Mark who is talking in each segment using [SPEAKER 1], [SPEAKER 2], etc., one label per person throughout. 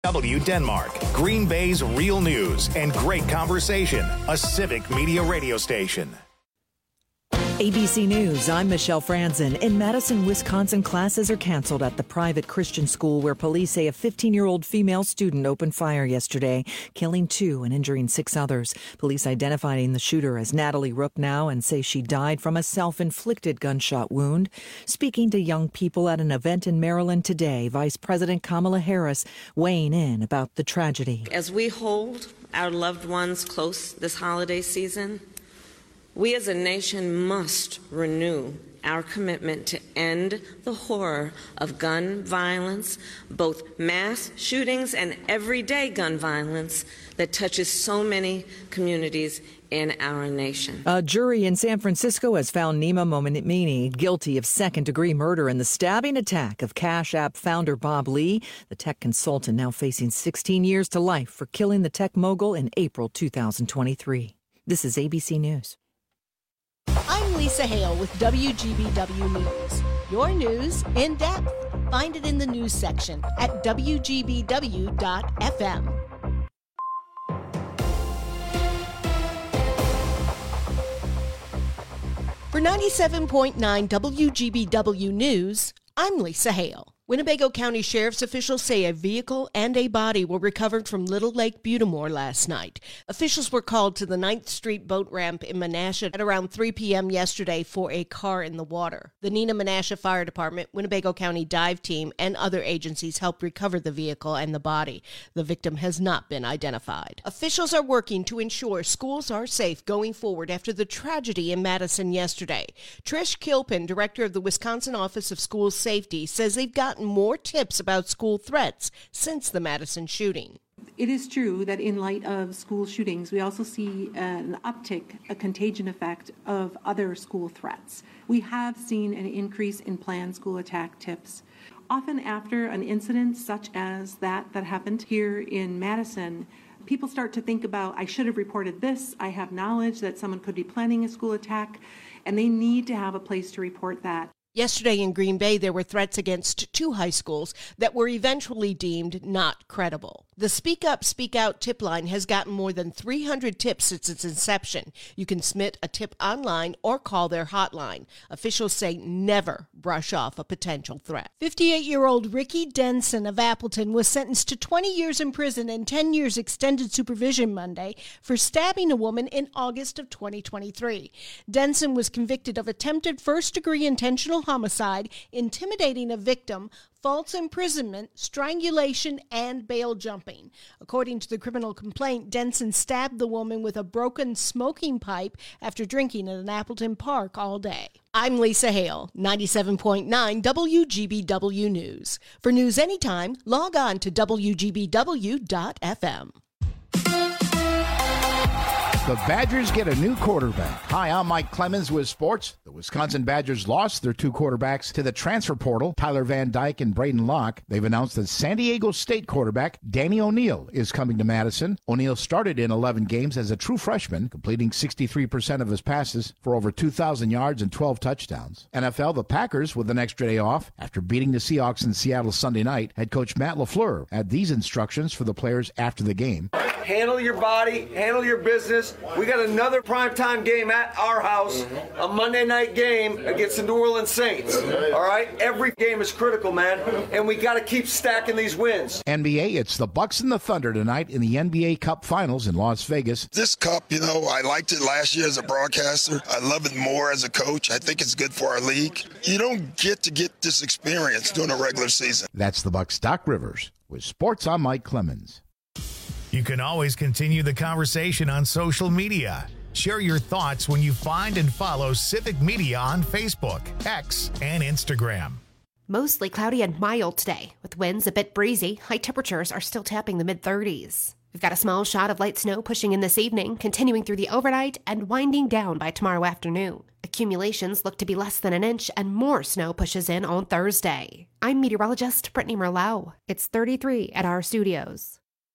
[SPEAKER 1] W Denmark, Green Bay's real news and great conversation. A civic media radio station.
[SPEAKER 2] ABC News, I'm Michelle Franzen. In Madison, Wisconsin, classes are canceled at the private Christian school where police say a 15-year-old female student opened fire yesterday, killing 2 and injuring 6 others. Police identifying the shooter as Natalie Ruppnow and say she died from a self-inflicted gunshot wound. Speaking to young people at an event in Maryland today, Vice President Kamala Harris weighing in about the tragedy.
[SPEAKER 3] As we hold our loved ones close this holiday season, we as a nation must renew our commitment to end the horror of gun violence, both mass shootings and everyday gun violence that touches so many communities in our nation.
[SPEAKER 2] A jury in San Francisco has found Nima Momeni guilty of second-degree murder in the stabbing attack of Cash App founder Bob Lee. The tech consultant now facing 16 years to life for killing the tech mogul in April 2023. This is ABC News.
[SPEAKER 4] I'm Lisa Hale with WGBW News. Your news in depth. Find it in the news section at WGBW.FM. For 97.9 WGBW News, I'm Lisa Hale. Winnebago County Sheriff's officials say a vehicle and a body were recovered from Little Lake Butamore last night. Officials were called to the 9th Street boat ramp in Menasha at around 3 p.m. yesterday for a car in the water. The Neenah Menasha Fire Department, Winnebago County Dive Team, and other agencies helped recover the vehicle and the body. The victim has not been identified. Officials are working to ensure schools are safe going forward after the tragedy in Madison yesterday. Trish Kilpin, director of the Wisconsin Office of School Safety, says they've gotten more tips about school threats since the Madison shooting.
[SPEAKER 5] It is true that in light of school shootings, we also see an uptick, a contagion effect of other school threats. We have seen an increase in planned school attack tips. Often after an incident such as that happened here in Madison, people start to think about, I should have reported this, I have knowledge that someone could be planning a school attack, and they need to have a place to report that.
[SPEAKER 4] Yesterday in Green Bay, there were threats against 2 high schools that were eventually deemed not credible. The Speak Up, Speak Out tip line has gotten more than 300 tips since its inception. You can submit a tip online or call their hotline. Officials say never brush off a potential threat. 58-year-old Ricky Denson of Appleton was sentenced to 20 years in prison and 10 years extended supervision Monday for stabbing a woman in August of 2023. Denson was convicted of attempted first-degree intentional homicide, intimidating a victim, false imprisonment, strangulation, and bail jumping. According to the criminal complaint, Denson stabbed the woman with a broken smoking pipe after drinking at an Appleton park all day. I'm Lisa Hale, 97.9 WGBW News. For news anytime, log on to WGBW.FM.
[SPEAKER 6] The Badgers get a new quarterback. Hi, I'm Mike Clemens with sports. The Wisconsin Badgers lost their 2 quarterbacks to the transfer portal, Tyler Van Dyke and Braden Locke. They've announced that San Diego State quarterback Danny O'Neal is coming to Madison. O'Neal started in 11 games as a true freshman, completing 63% of his passes for over 2,000 yards and 12 touchdowns. NFL, the Packers with an extra day off after beating the Seahawks in Seattle Sunday night. Head coach Matt LaFleur had these instructions for the players after the game.
[SPEAKER 7] Handle your body, handle your business. We got another primetime game at our house, a Monday night game against the New Orleans Saints. All right? Every game is critical, man, and we got to keep stacking these wins.
[SPEAKER 6] NBA, it's the Bucks and the Thunder tonight in the NBA Cup Finals in Las Vegas.
[SPEAKER 8] This cup, I liked it last year as a broadcaster. I love it more as a coach. I think it's good for our league. You don't get to get this experience during a regular season.
[SPEAKER 6] That's the Bucks' Doc Rivers. With sports, I'm Mike Clemens.
[SPEAKER 1] You can always continue the conversation on social media. Share your thoughts when you find and follow Civic Media on Facebook, X, and Instagram.
[SPEAKER 9] Mostly cloudy and mild today, with winds a bit breezy. High temperatures are still tapping the mid-30s. We've got a small shot of light snow pushing in this evening, continuing through the overnight and winding down by tomorrow afternoon. Accumulations look to be less than an inch, and more snow pushes in on Thursday. I'm meteorologist Brittany Merlau. It's 33 at our studios.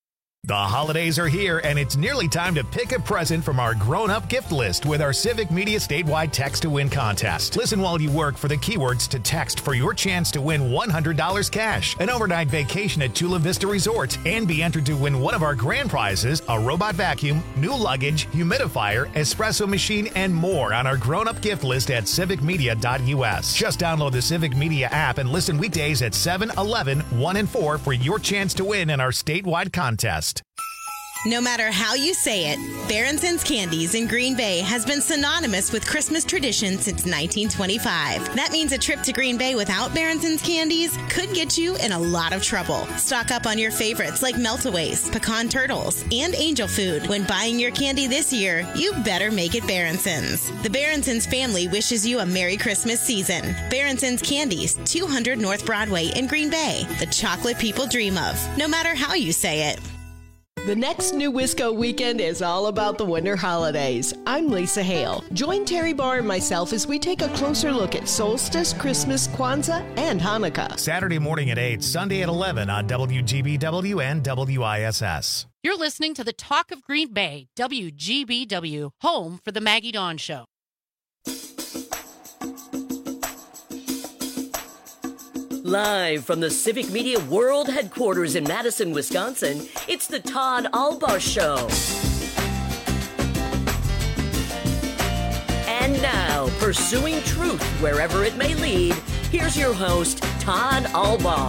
[SPEAKER 1] The holidays are here, and it's nearly time to pick a present from our grown-up gift list with our Civic Media statewide Text to Win contest. Listen while you work for the keywords to text for your chance to win $100 cash, an overnight vacation at Chula Vista Resort, and be entered to win one of our grand prizes, a robot vacuum, new luggage, humidifier, espresso machine, and more on our grown-up gift list at civicmedia.us. Just download the Civic Media app and listen weekdays at 7, 11, 1, and 4 for your chance to win in our statewide contest.
[SPEAKER 10] No matter how you say it, Baronson's Candies in Green Bay has been synonymous with Christmas tradition since 1925. That means a trip to Green Bay without Baronson's Candies could get you in a lot of trouble. Stock up on your favorites like Meltaways, Pecan Turtles, and Angel Food. When buying your candy this year, you better make it Baronson's. The Baronson's family wishes you a Merry Christmas season. Baronson's Candies, 200 North Broadway in Green Bay. The chocolate people dream of, no matter how you say it.
[SPEAKER 4] The next New Wisco weekend is all about the winter holidays. I'm Lisa Hale. Join Terry Barr and myself as we take a closer look at Solstice, Christmas, Kwanzaa, and Hanukkah.
[SPEAKER 1] Saturday morning at 8, Sunday at 11 on WGBW and WISS.
[SPEAKER 11] You're listening to the Talk of Green Bay, WGBW, home for the Maggie Dawn Show.
[SPEAKER 12] Live from the Civic Media World Headquarters in Madison, Wisconsin, it's the Todd Albaugh Show. And now, pursuing truth wherever it may lead, here's your host, Todd Albaugh.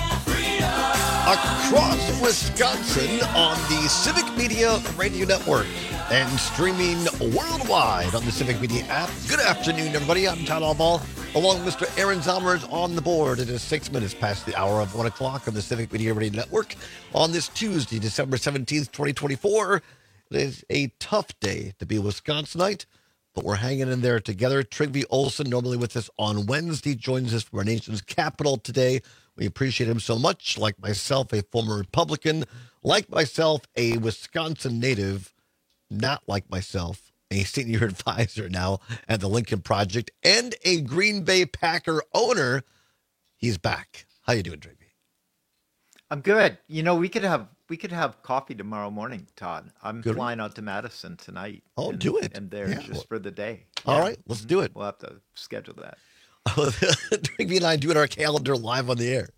[SPEAKER 13] Across Wisconsin on the Civic Media Radio Network and streaming worldwide on the Civic Media app. Good afternoon, everybody. I'm Todd Albaugh. Along with Mr. Aaron Zomers on the board. It is 6 minutes past the hour of 1 o'clock on the Civic Media Radio Network on this Tuesday, December 17th, 2024. It is a tough day to be a Wisconsinite, but we're hanging in there together. Trygve Olsen, normally with us on Wednesday, joins us from our nation's capital today. We appreciate him so much. Like myself, a former Republican. Like myself, a Wisconsin native. Not like myself, a senior advisor now at the Lincoln Project, and a Green Bay Packer owner. He's back. How you doing, Trygve?
[SPEAKER 14] I'm good. You know, we could have coffee tomorrow morning, Todd. I'm flying out to Madison tonight.
[SPEAKER 13] Oh, do it.
[SPEAKER 14] And there just for the day.
[SPEAKER 13] All right, let's do it.
[SPEAKER 14] We'll have to schedule that.
[SPEAKER 13] Trygve and I doing our calendar live on the air.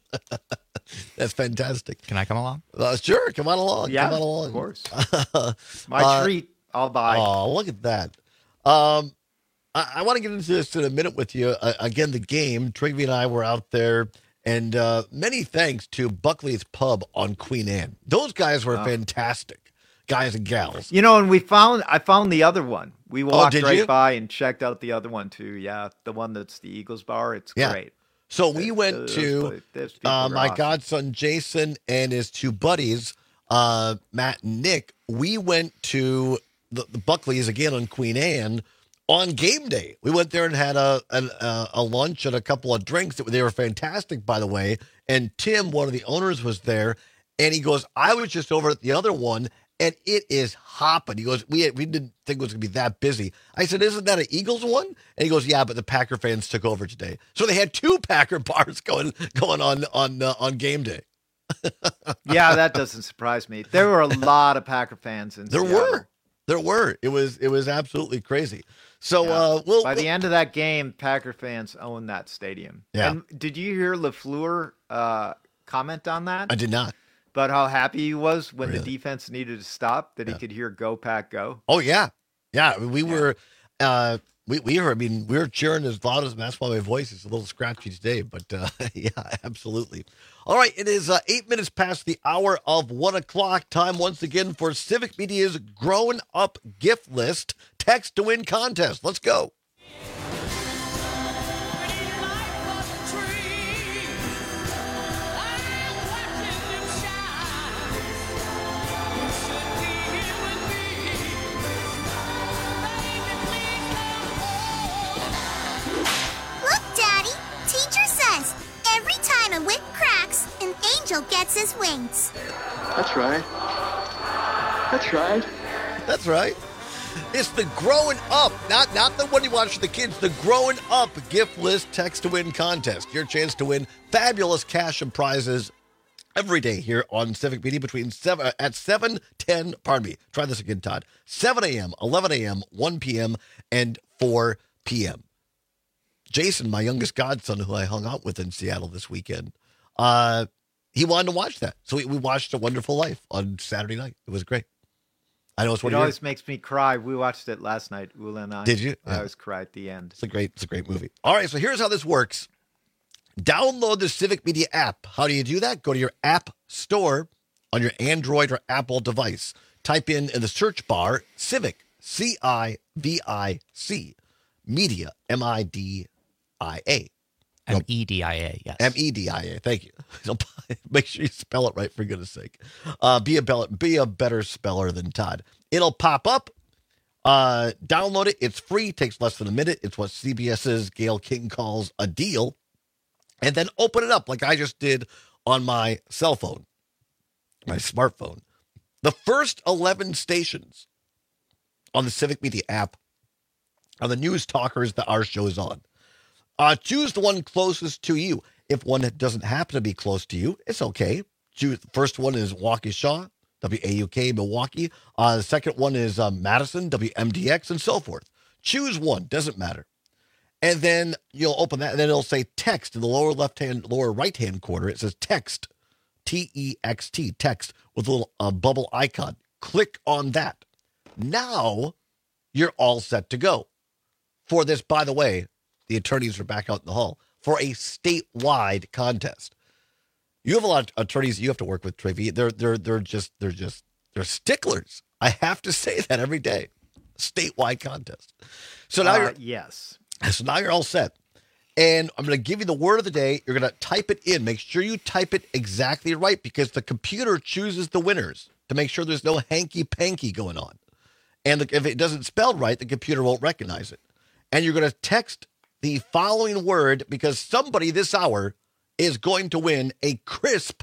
[SPEAKER 13] That's fantastic.
[SPEAKER 15] Can I come along?
[SPEAKER 13] Sure, come on along.
[SPEAKER 14] Yeah,
[SPEAKER 13] come on along.
[SPEAKER 14] Of course. My treat. I'll buy.
[SPEAKER 13] Oh, look at that. I want to get into this in a minute with you. Again, the game. Trygve and I were out there, and many thanks to Buckley's Pub on Queen Anne. Those guys were fantastic, guys and gals.
[SPEAKER 14] You know, and I found the other one. We walked
[SPEAKER 13] right
[SPEAKER 14] by and checked out the other one too. Yeah, the one that's the Eagles Bar. It's great.
[SPEAKER 13] So we went to my godson Jason and his two buddies, Matt and Nick. We went to the Buckley's again on Queen Anne on game day. We went there and had a lunch and a couple of drinks. They were fantastic, by the way. And Tim, one of the owners, was there, and he goes, "I was just over at the other one, and it is hopping." He goes, "We didn't think it was going to be that busy." I said, "Isn't that an Eagles one?" And he goes, "Yeah, but the Packer fans took over today." So they had two Packer bars going on game day.
[SPEAKER 14] Yeah, that doesn't surprise me. There were a lot of Packer fans in Seattle.
[SPEAKER 13] There were. It was absolutely crazy. So
[SPEAKER 14] by the end of that game, Packer fans own that stadium.
[SPEAKER 13] Yeah.
[SPEAKER 14] And did you hear LaFleur comment on that?
[SPEAKER 13] I did not.
[SPEAKER 14] But how happy he was when the defense needed to stop, that he could hear "Go Pack, go."
[SPEAKER 13] Oh yeah. We were. We heard. I mean, we were cheering as loud as that's why my voice is a little scratchy today. But yeah, absolutely. All right, it is 8 minutes past the hour of 1 o'clock. Time once again for Civic Media's Grown Up Gift List Text to Win contest. Let's go.
[SPEAKER 16] A whip cracks, an angel gets his wings.
[SPEAKER 17] That's right. That's right.
[SPEAKER 13] That's right. It's the growing up, not the one you watch for the kids, the growing up gift list text to win contest. Your chance to win fabulous cash and prizes every day here on Civic Media between 7:10. Pardon me. Try this again, Todd. 7 a.m., 11 a.m., 1 p.m., and 4 p.m. Jason, my youngest godson, who I hung out with in Seattle this weekend, he wanted to watch that. So we watched A Wonderful Life on Saturday night. It was great. I know it's one.
[SPEAKER 14] It always makes me cry. We watched it last night, Ula and I.
[SPEAKER 13] Did you?
[SPEAKER 14] I always cry at the end.
[SPEAKER 13] It's a great movie. All right, so here's how this works. Download the Civic Media app. How do you do that? Go to your app store on your Android or Apple device. Type in the search bar Civic, C-I-V-I-C, Media, M-I-D-I-A.
[SPEAKER 15] M-E-D-I-A, yes.
[SPEAKER 13] M-E-D-I-A, thank you. Make sure you spell it right, for goodness sake. Be a better speller than Todd. It'll pop up. Download it. It's free. Takes less than a minute. It's what CBS's Gayle King calls a deal. And then open it up like I just did on my cell phone, my smartphone. The first 11 stations on the Civic Media app are the news talkers that our show is on. Choose the one closest to you. If one doesn't happen to be close to you, it's okay. Choose. The first one is Waukesha, WAUK, Milwaukee. The second one is Madison, WMDX, and so forth. Choose one. Doesn't matter. And then you'll open that, and then it'll say text in the lower right-hand corner. It says text, T-E-X-T, text, with a little bubble icon. Click on that. Now you're all set to go. For this, by the way, the attorneys are back out in the hall for a statewide contest. You have a lot of attorneys you have to work with, Trevi. They're sticklers. I have to say that every day. Statewide contest. So now
[SPEAKER 14] yes.
[SPEAKER 13] So now you're all set. And I'm going to give you the word of the day. You're going to type it in. Make sure you type it exactly right because the computer chooses the winners to make sure there's no hanky-panky going on. And if it doesn't spell right, the computer won't recognize it. And you're going to text the following word because somebody this hour is going to win a crisp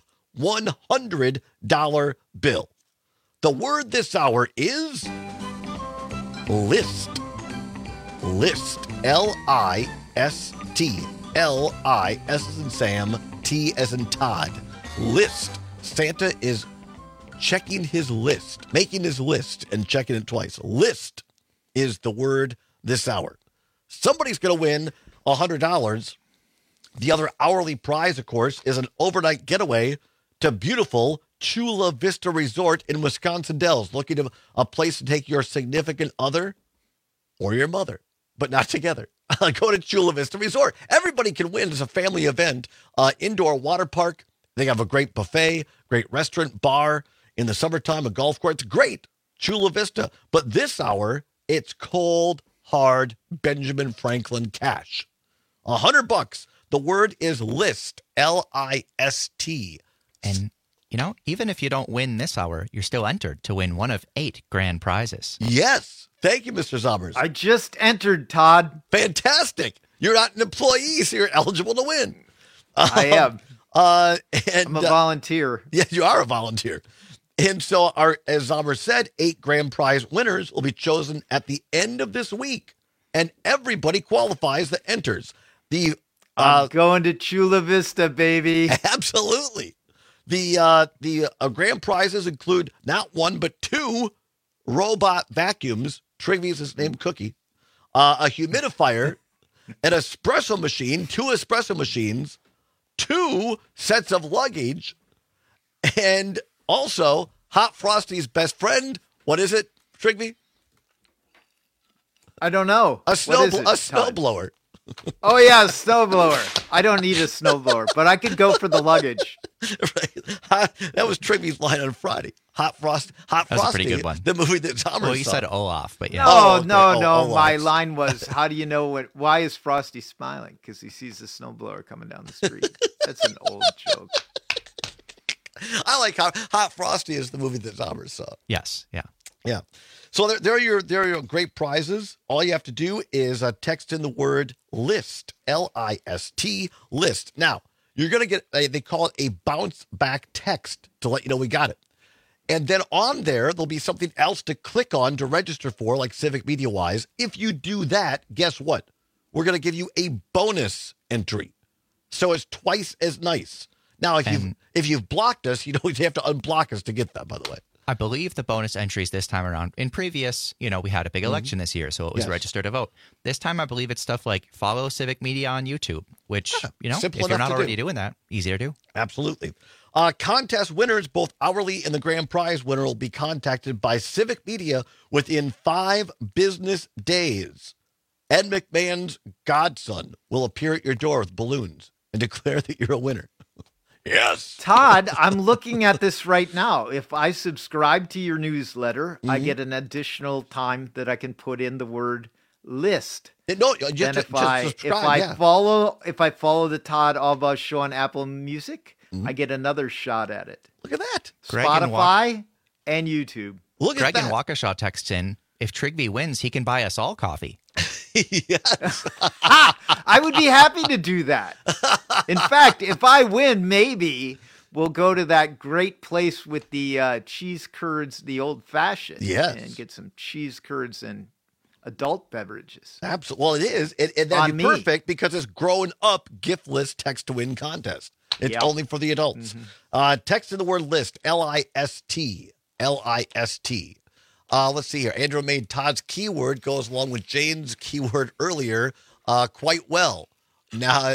[SPEAKER 13] $100 bill. The word this hour is list. List. L-I-S-T. L-I-S as in Sam, T as in Todd. List. Santa is checking his list, making his list and checking it twice. List is the word this hour. Somebody's going to win $100. The other hourly prize, of course, is an overnight getaway to beautiful Chula Vista Resort in Wisconsin Dells. Looking for a place to take your significant other or your mother, but not together. Go to Chula Vista Resort. Everybody can win. It's a family event. Indoor water park. They have a great buffet, great restaurant, bar. In the summertime, a golf course. It's great. Chula Vista. But this hour, it's cold, hard Benjamin Franklin cash. $100. The word is list. L-I-S-T.
[SPEAKER 15] And, you know, even if you don't win this hour, you're still entered to win one of 8 grand prizes.
[SPEAKER 13] Yes. Thank you, Mr. Zommers.
[SPEAKER 14] I just entered, Todd.
[SPEAKER 13] Fantastic. You're not an employee, so you're eligible to win.
[SPEAKER 14] I am.
[SPEAKER 13] And,
[SPEAKER 14] I'm a volunteer.
[SPEAKER 13] Yes, you are a volunteer. And so, as Zommer said, 8 grand prize winners will be chosen at the end of this week. And everybody qualifies that enters.
[SPEAKER 14] I'm going to Chula Vista, baby.
[SPEAKER 13] Absolutely. The grand prizes include not 1, but 2 robot vacuums. Trigvy's his name, Cookie. A humidifier, an espresso machine, 2 espresso machines, 2 sets of luggage, and also Hot Frosty's best friend. What is it, Trigby?
[SPEAKER 14] I don't know.
[SPEAKER 13] A snowblower.
[SPEAKER 14] Oh, yeah, a snowblower. I don't need a snowblower, but I could go for the luggage.
[SPEAKER 13] Right. That was Trigby's line on Friday. Hot Frosty.
[SPEAKER 15] That was a pretty good one.
[SPEAKER 13] The movie that Zommer
[SPEAKER 15] Well, you
[SPEAKER 13] saw.
[SPEAKER 15] said Olaf, but yeah.
[SPEAKER 14] No. My line was, how do you know why is Frosty smiling? Because he sees the snowblower coming down the street. That's an old joke.
[SPEAKER 13] I like how Hot Frosty is the movie that Zommer saw.
[SPEAKER 15] Yes, yeah.
[SPEAKER 13] Yeah. So there are your great prizes. All you have to do is text in the word list, L-I-S-T, list. Now, you're going to get, they call it a bounce back text to let you know we got it. And then on there'll be something else to click on to register for, like Civic Media Wise. If you do that, guess what? We're going to give you a bonus entry. So it's twice as nice. Now, if you've blocked us, you have to unblock us to get that, by the way.
[SPEAKER 15] I believe the bonus entries this time around, in previous, we had a big election this year, so it was register to vote. This time, I believe it's stuff like follow Civic Media on YouTube, which, if you're not already doing that, easy to do.
[SPEAKER 13] Absolutely. Contest winners, both hourly and the grand prize winner, will be contacted by Civic Media within 5 business days. Ed McMahon's godson will appear at your door with balloons and declare that you're a winner. Yes.
[SPEAKER 14] Todd, I'm looking at this right now. If I subscribe to your newsletter, I get an additional time that I can put in the word list.
[SPEAKER 13] No, just
[SPEAKER 14] if I follow the Todd Albaugh Show on Apple Music, I get another shot at it.
[SPEAKER 13] Look at that.
[SPEAKER 14] Spotify and YouTube.
[SPEAKER 15] Look at that. Greg in Waukesha texts in, if Trigby wins, he can buy us all coffee.
[SPEAKER 13] Yes.
[SPEAKER 14] I would be happy to do that. In fact, if I win, maybe we'll go to that great place with the cheese curds, the old fashioned.
[SPEAKER 13] Yes.
[SPEAKER 14] And get some cheese curds and adult beverages.
[SPEAKER 13] Absolutely. Well, it is. And that'd be perfect because it's growing up gift list text to win contest. It's only for the adults. Text in the word list, L-I-S-T. L-I-S-T. Let's see here. Andrew made Todd's keyword goes along with Jane's keyword earlier quite well. Now,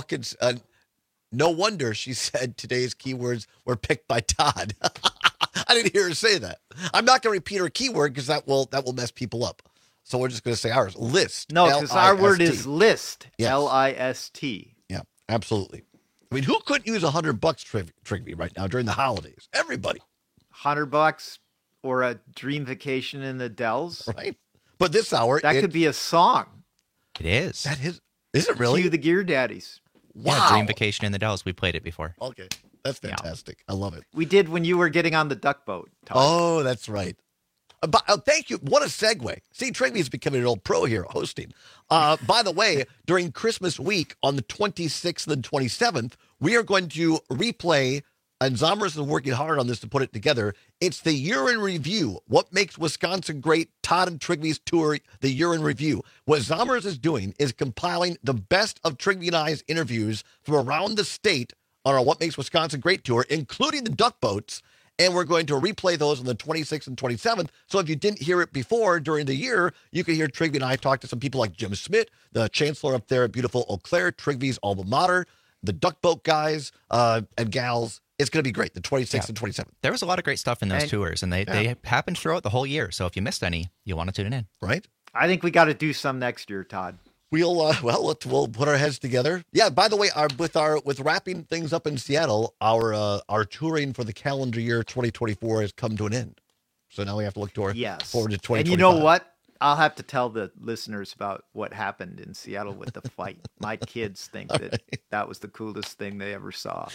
[SPEAKER 13] no wonder she said today's keywords were picked by Todd. I didn't hear her say that. I'm not going to repeat her keyword because that will mess people up. So we're just going to say ours. List.
[SPEAKER 14] No, because our word is list. Yes. L-I-S-T.
[SPEAKER 13] Yeah, absolutely. I mean, who couldn't use $100 Trigby right now during the holidays? Everybody.
[SPEAKER 14] $100 or a dream vacation in the Dells.
[SPEAKER 13] Right. But this hour.
[SPEAKER 14] That could be a song.
[SPEAKER 15] It is.
[SPEAKER 13] That is. Is it really?
[SPEAKER 14] Cue the Gear Daddies.
[SPEAKER 15] Wow. Yeah, Dream Vacation in the Dells. We played it before.
[SPEAKER 13] Okay. That's fantastic. I love it.
[SPEAKER 14] We did when you were getting on the duck boat. Todd.
[SPEAKER 13] Oh, that's right. Thank you. What a segue. See, Trigby's becoming an old pro here hosting. By the way, during Christmas week on the 26th and 27th, we are going to replay, and Zomers is working hard on this to put it together. It's the Year in Review. What makes Wisconsin great? Todd and Trigby's tour, the Year in Review. What Zomers is doing is compiling the best of Trigby and I's interviews from around the state on our What Makes Wisconsin Great tour, including the duck boats. And we're going to replay those on the 26th and 27th. So if you didn't hear it before during the year, you can hear Trigby and I talk to some people like Jim Smith, the chancellor up there at beautiful Eau Claire, Trigby's alma mater, the duck boat guys and gals. It's going to be great, the 26th and 27th.
[SPEAKER 15] There was a lot of great stuff in those tours, and they happened throughout the whole year. So if you missed any, you'll want to tune in.
[SPEAKER 13] Right?
[SPEAKER 14] I think we got to do some next year, Todd.
[SPEAKER 13] We'll put our heads together. Yeah. By the way, with wrapping things up in Seattle, our touring for the calendar year 2024 has come to an end. So now we have to look forward to 2025.
[SPEAKER 14] And you know what? I'll have to tell the listeners about what happened in Seattle with the fight. My kids think that was the coolest thing they ever saw.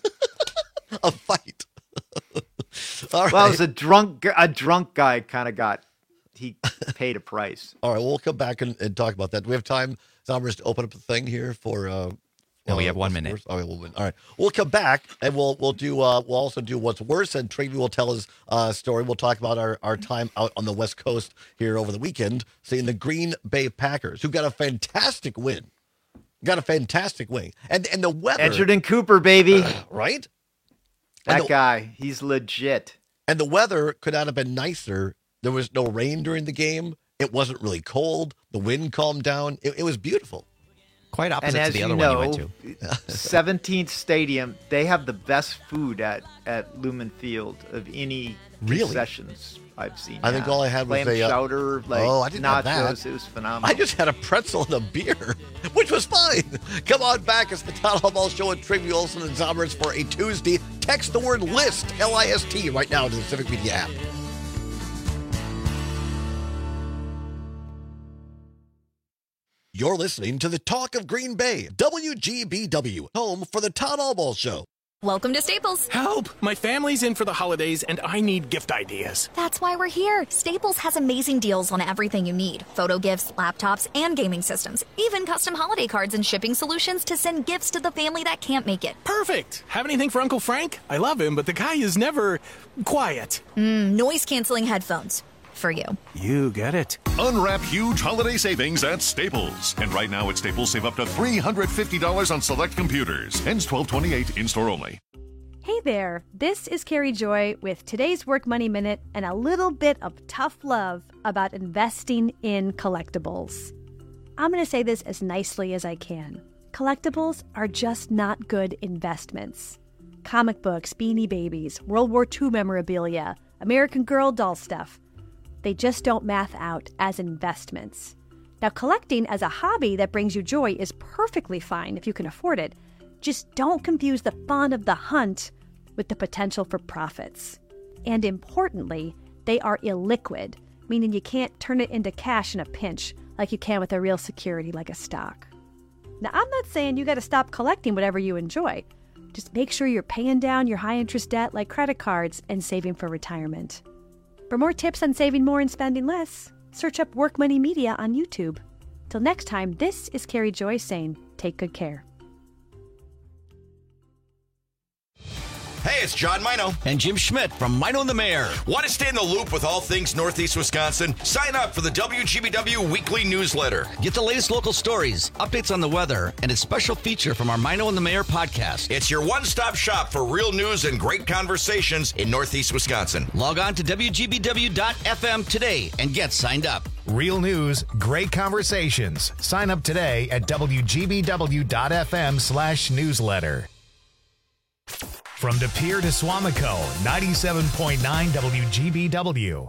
[SPEAKER 13] A fight.
[SPEAKER 14] All right. Well, it was a drunk guy kind of he paid a price.
[SPEAKER 13] All right, we'll come back and talk about that. Do we have time, Zomers, to open up the thing here for?
[SPEAKER 15] No, we have 1 minute.
[SPEAKER 13] All right, we'll come back and we'll also do what's worse, and Trigby will tell his story. We'll talk about our time out on the West Coast here over the weekend, seeing the Green Bay Packers, who got a fantastic win. And the weather.
[SPEAKER 14] Edgerton Cooper, baby.
[SPEAKER 13] Right?
[SPEAKER 14] That guy, he's legit.
[SPEAKER 13] And the weather could not have been nicer. There was no rain during the game. It wasn't really cold. The wind calmed down. It was beautiful.
[SPEAKER 15] Quite opposite to the other one you went to.
[SPEAKER 14] 17th Stadium, they have the best food at Lumen Field of any concessions I've seen.
[SPEAKER 13] I think all I had was
[SPEAKER 14] clam chowder,
[SPEAKER 13] I didn't
[SPEAKER 14] nachos.
[SPEAKER 13] have that.
[SPEAKER 14] It was phenomenal.
[SPEAKER 13] I just had a pretzel and a beer, which was fine. Come on back. It's the Todd Albaugh Show with Trigby Olson and Zomers for a Tuesday. Text the word LIST, L-I-S-T, right now to the Civic Media app. You're listening to the Talk of Green Bay, WGBW, home for the Todd Albaugh Show.
[SPEAKER 18] Welcome to Staples.
[SPEAKER 19] Help! My family's in for the holidays, and I need gift ideas.
[SPEAKER 18] That's why we're here. Staples has amazing deals on everything you need. Photo gifts, laptops, and gaming systems. Even custom holiday cards and shipping solutions to send gifts to the family that can't make it.
[SPEAKER 19] Perfect! Have anything for Uncle Frank? I love him, but the guy is never quiet.
[SPEAKER 18] Noise-canceling headphones. for you.
[SPEAKER 19] You get it.
[SPEAKER 20] Unwrap huge holiday savings at Staples. And right now at Staples, save up to $350 on select computers. Ends 12/28, in-store only.
[SPEAKER 21] Hey there, this is Carrie Joy with today's Work Money Minute and a little bit of tough love about investing in collectibles. I'm going to say this as nicely as I can. Collectibles are just not good investments. Comic books, Beanie Babies, World War II memorabilia, American Girl doll stuff. They just don't math out as investments. Now, collecting as a hobby that brings you joy is perfectly fine if you can afford it. Just don't confuse the fun of the hunt with the potential for profits. And importantly, they are illiquid, meaning you can't turn it into cash in a pinch like you can with a real security like a stock. Now, I'm not saying you got to stop collecting whatever you enjoy. Just make sure you're paying down your high-interest debt like credit cards and saving for retirement. For more tips on saving more and spending less, search up Work Money Media on YouTube. Till next time, this is Carrie Joy saying, take good care.
[SPEAKER 22] Hey, it's John Mino.
[SPEAKER 23] And Jim Schmidt from Mino and the Mayor.
[SPEAKER 22] Want to stay in the loop with all things Northeast Wisconsin? Sign up for the WGBW Weekly Newsletter.
[SPEAKER 23] Get the latest local stories, updates on the weather, and a special feature from our Mino and the Mayor podcast.
[SPEAKER 22] It's your one-stop shop for real news and great conversations in Northeast Wisconsin.
[SPEAKER 23] Log on to WGBW.FM today and get signed up.
[SPEAKER 1] Real news, great conversations. Sign up today at WGBW.FM/newsletter. From De Pere to Swamico, 97.9 WGBW.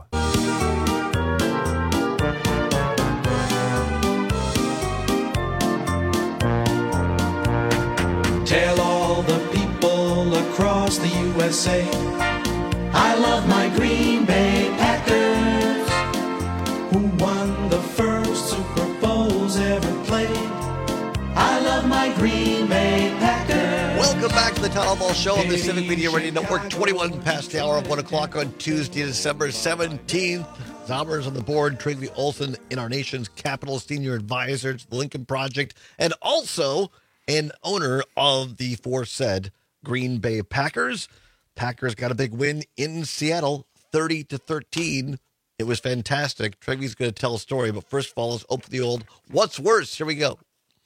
[SPEAKER 24] Tell all the people across the USA, I love my Green Bay Packers, who won the first Super Bowls ever played. I love my Green Bay Packers.
[SPEAKER 13] Welcome back to the Town Hall Ball Show on the Civic Media Radio Network, 21 past the hour of 1 o'clock on Tuesday, December 17th. Zombers on the board, Trygve Olsen in our nation's capital, senior advisor to the Lincoln Project, and also an owner of the aforesaid Green Bay Packers. Packers got a big win in Seattle, 30-13. It was fantastic. Trygve's going to tell a story, but first of all, let's open the old What's Worse. Here we go.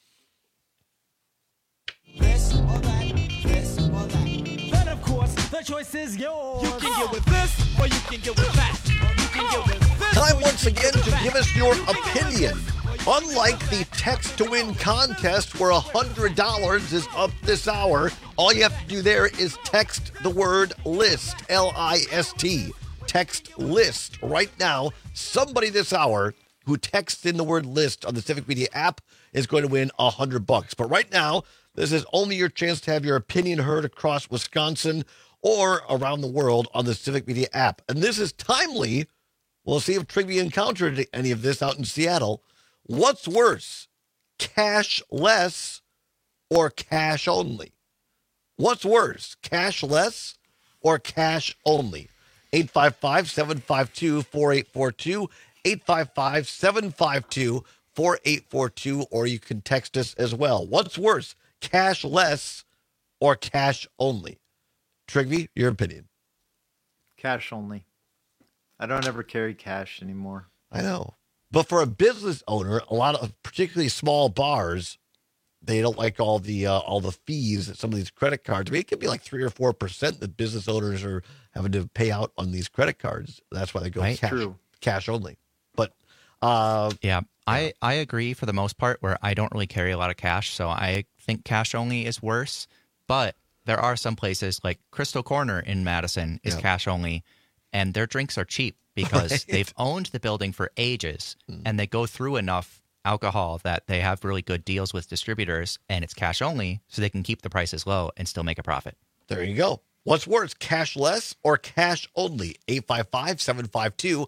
[SPEAKER 24] This or that, this or that. But of course, the choice is yours. You can get with this or you can get with that. You can get with this.
[SPEAKER 13] Time once again to give us your opinion. Unlike the Text to Win contest where $100 is up this hour, all you have to do there is text the word LIST, L-I-S-T. Text LIST right now. Somebody this hour who texts in the word LIST on the Civic Media app is going to win $100. But right now, this is only your chance to have your opinion heard across Wisconsin or around the world on the Civic Media app. And this is timely. We'll see if Trygve encountered any of this out in Seattle. What's worse, cash less or cash only? What's worse, cash less or cash only? 855-752-4842, 855-752-4842, or you can text us as well. What's worse, cash less or cash only? Trygve, your opinion.
[SPEAKER 14] Cash only. I don't ever carry cash anymore.
[SPEAKER 13] I know. But for a business owner, a lot of particularly small bars, they don't like all the fees that some of these credit cards. I mean, it could be like 3 or 4% that business owners are having to pay out on these credit cards. That's why they go cash only. But
[SPEAKER 15] yeah, I agree for the most part where I don't really carry a lot of cash, so I think cash only is worse. But there are some places like Crystal Corner in Madison is cash only, and their drinks are cheap because they've owned the building for ages and they go through enough alcohol that they have really good deals with distributors, and it's cash only, so they can keep the prices low and still make a profit.
[SPEAKER 13] There you go. What's worse, cash less or cash only? 855-752-4842,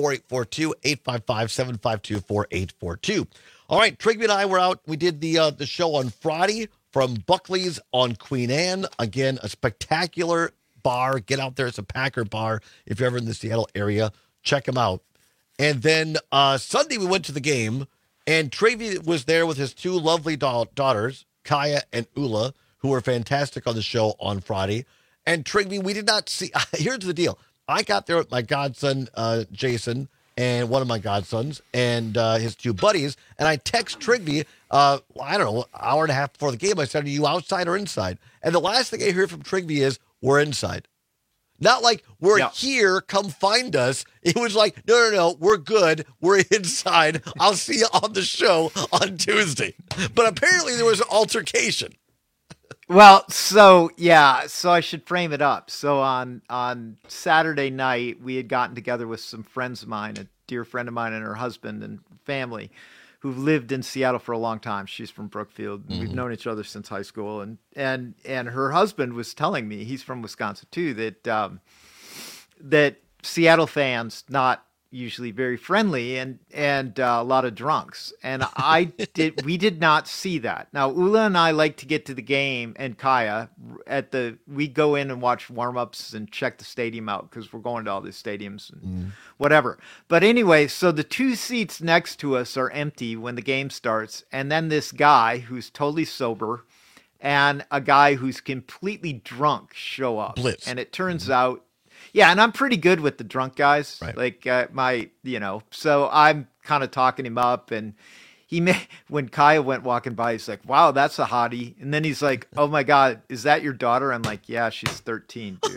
[SPEAKER 13] 855-752-4842. All right, Trygve and I were out. We did the show on Friday from Buckley's on Queen Anne. Again, a spectacular bar. Get out there. It's a Packer bar. If you're ever in the Seattle area, check them out. And then Sunday we went to the game, and Trygve was there with his two lovely daughters, Kaya and Ula, who were fantastic on the show on Friday. And Trygve, we did not see. Here's the deal. I got there with my godson, Jason, and one of my godsons and his two buddies. And I text Trigby, I don't know, an hour and a half before the game. I said, are you outside or inside? And the last thing I hear from Trigby is, we're inside. Not like, we're here, come find us. It was like, no, we're good. We're inside. I'll see you on the show on Tuesday. But apparently there was an altercation.
[SPEAKER 14] Well, so I should frame it up. So on Saturday night, we had gotten together with some friends of mine, a dear friend of mine and her husband and family, who've lived in Seattle for a long time. She's from Brookfield. Mm-hmm. We've known each other since high school, and her husband was telling me, he's from Wisconsin too, that Seattle fans not usually very friendly and a lot of drunks. And we did not see that. Now, Ula and I like to get to the game, and Kaya we go in and watch warm-ups and check the stadium out because we're going to all these stadiums and whatever. But anyway, so the two seats next to us are empty when the game starts. And then this guy who's totally sober and a guy who's completely drunk show up. Blitz. And it turns out, yeah, and I'm pretty good with the drunk guys. Right. Like so I'm kind of talking him up, and when Kaya went walking by, he's like, wow, that's a hottie. And then he's like, oh my God, is that your daughter? I'm like, yeah, she's 13, dude.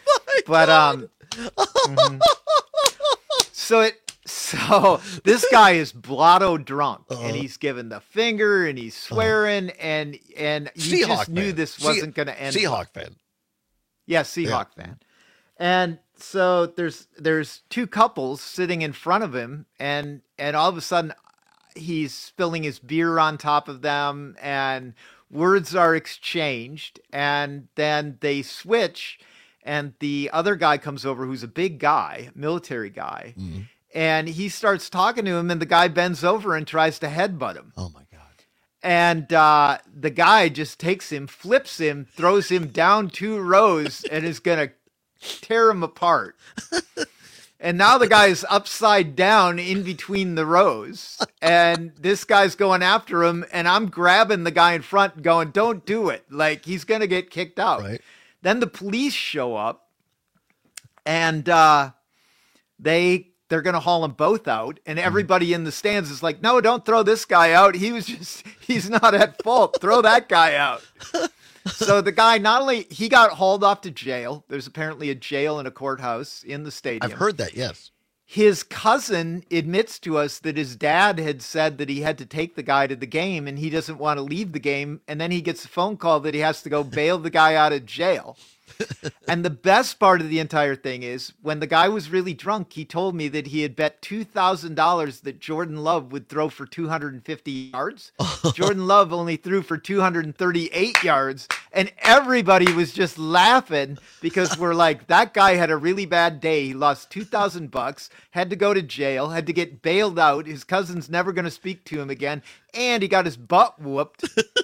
[SPEAKER 14] So this guy is blotto drunk, and he's giving the finger, and he's swearing, and you just knew this wasn't going to end.
[SPEAKER 13] Seahawk fan.
[SPEAKER 14] Yeah, Seahawk fan. And so there's two couples sitting in front of him, and all of a sudden he's spilling his beer on top of them, and words are exchanged, and then they switch, and the other guy comes over who's a big guy, military guy, and he starts talking to him, and the guy bends over and tries to headbutt him.
[SPEAKER 13] Oh my God.
[SPEAKER 14] And the guy just takes him, flips him, throws him down 2 rows, and is going to tear him apart. And now the guy is upside down in between the rows, and this guy's going after him, and I'm grabbing the guy in front going, don't do it. Like, he's going to get kicked out. Right. Then the police show up, and they're going to haul them both out. And everybody in the stands is like, no, don't throw this guy out. He's not at fault. Throw that guy out. So the guy, not only, he got hauled off to jail. There's apparently a jail and a courthouse in the stadium.
[SPEAKER 13] I've heard that, yes.
[SPEAKER 14] His cousin admits to us that his dad had said that he had to take the guy to the game, and he doesn't want to leave the game. And then he gets a phone call that he has to go bail the guy out of jail. And the best part of the entire thing is, when the guy was really drunk, he told me that he had bet $2,000 that Jordan Love would throw for 250 yards. Jordan Love only threw for 238 yards. And everybody was just laughing because we're like, that guy had a really bad day. He lost $2,000, had to go to jail, had to get bailed out. His cousin's never going to speak to him again. And he got his butt whooped.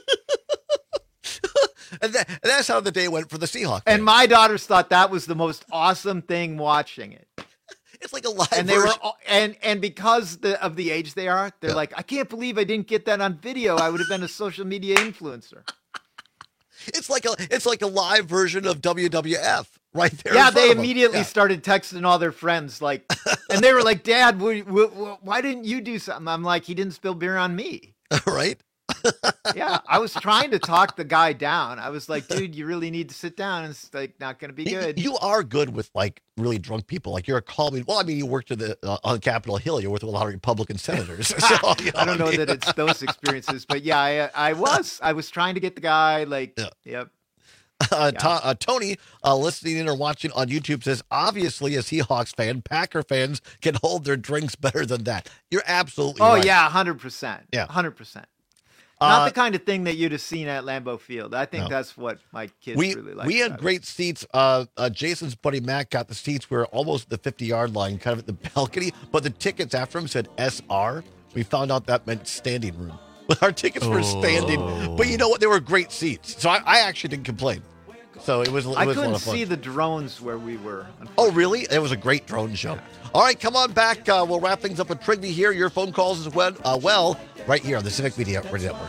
[SPEAKER 13] And that's how the day went for the Seahawks.
[SPEAKER 14] And my daughters thought that was the most awesome thing watching it.
[SPEAKER 13] It's like a live
[SPEAKER 14] and they version. And because of the age they are, they're like, I can't believe I didn't get that on video. I would have been a social media influencer.
[SPEAKER 13] It's like a live version of WWF right there.
[SPEAKER 14] Yeah, they immediately started texting all their friends, like, and they were like, Dad, why didn't you do something? I'm like, he didn't spill beer on me.
[SPEAKER 13] Right?
[SPEAKER 14] Yeah, I was trying to talk the guy down. I was like, dude, you really need to sit down. It's like not going to be good.
[SPEAKER 13] You are good with like really drunk people. Like you're a calming. Well, I mean, you worked on Capitol Hill. You worked with a lot of Republican senators. So,
[SPEAKER 14] I don't know that it's those experiences, but yeah, I was trying to get the guy like, yep.
[SPEAKER 13] Tony, listening in or watching on YouTube, says, obviously, a Seahawks fan, Packer fans can hold their drinks better than that. You're absolutely right.
[SPEAKER 14] Oh, yeah, 100%. Yeah, 100%. Not the kind of thing that you'd have seen at Lambeau Field. I think that's what my kids really like.
[SPEAKER 13] We had great seats. Jason's buddy Matt got the seats. We were almost at the 50-yard line, kind of at the balcony, but the tickets after him said SR. We found out that meant standing room. But our tickets were standing. But you know what? They were great seats. So I actually didn't complain. So it was a lot of fun.
[SPEAKER 14] I couldn't see the drones where we were.
[SPEAKER 13] Oh, really? It was a great drone show. All right, come on back. We'll wrap things up with Trigby here. Your phone calls as well, right here on the Civic Media Radio Network.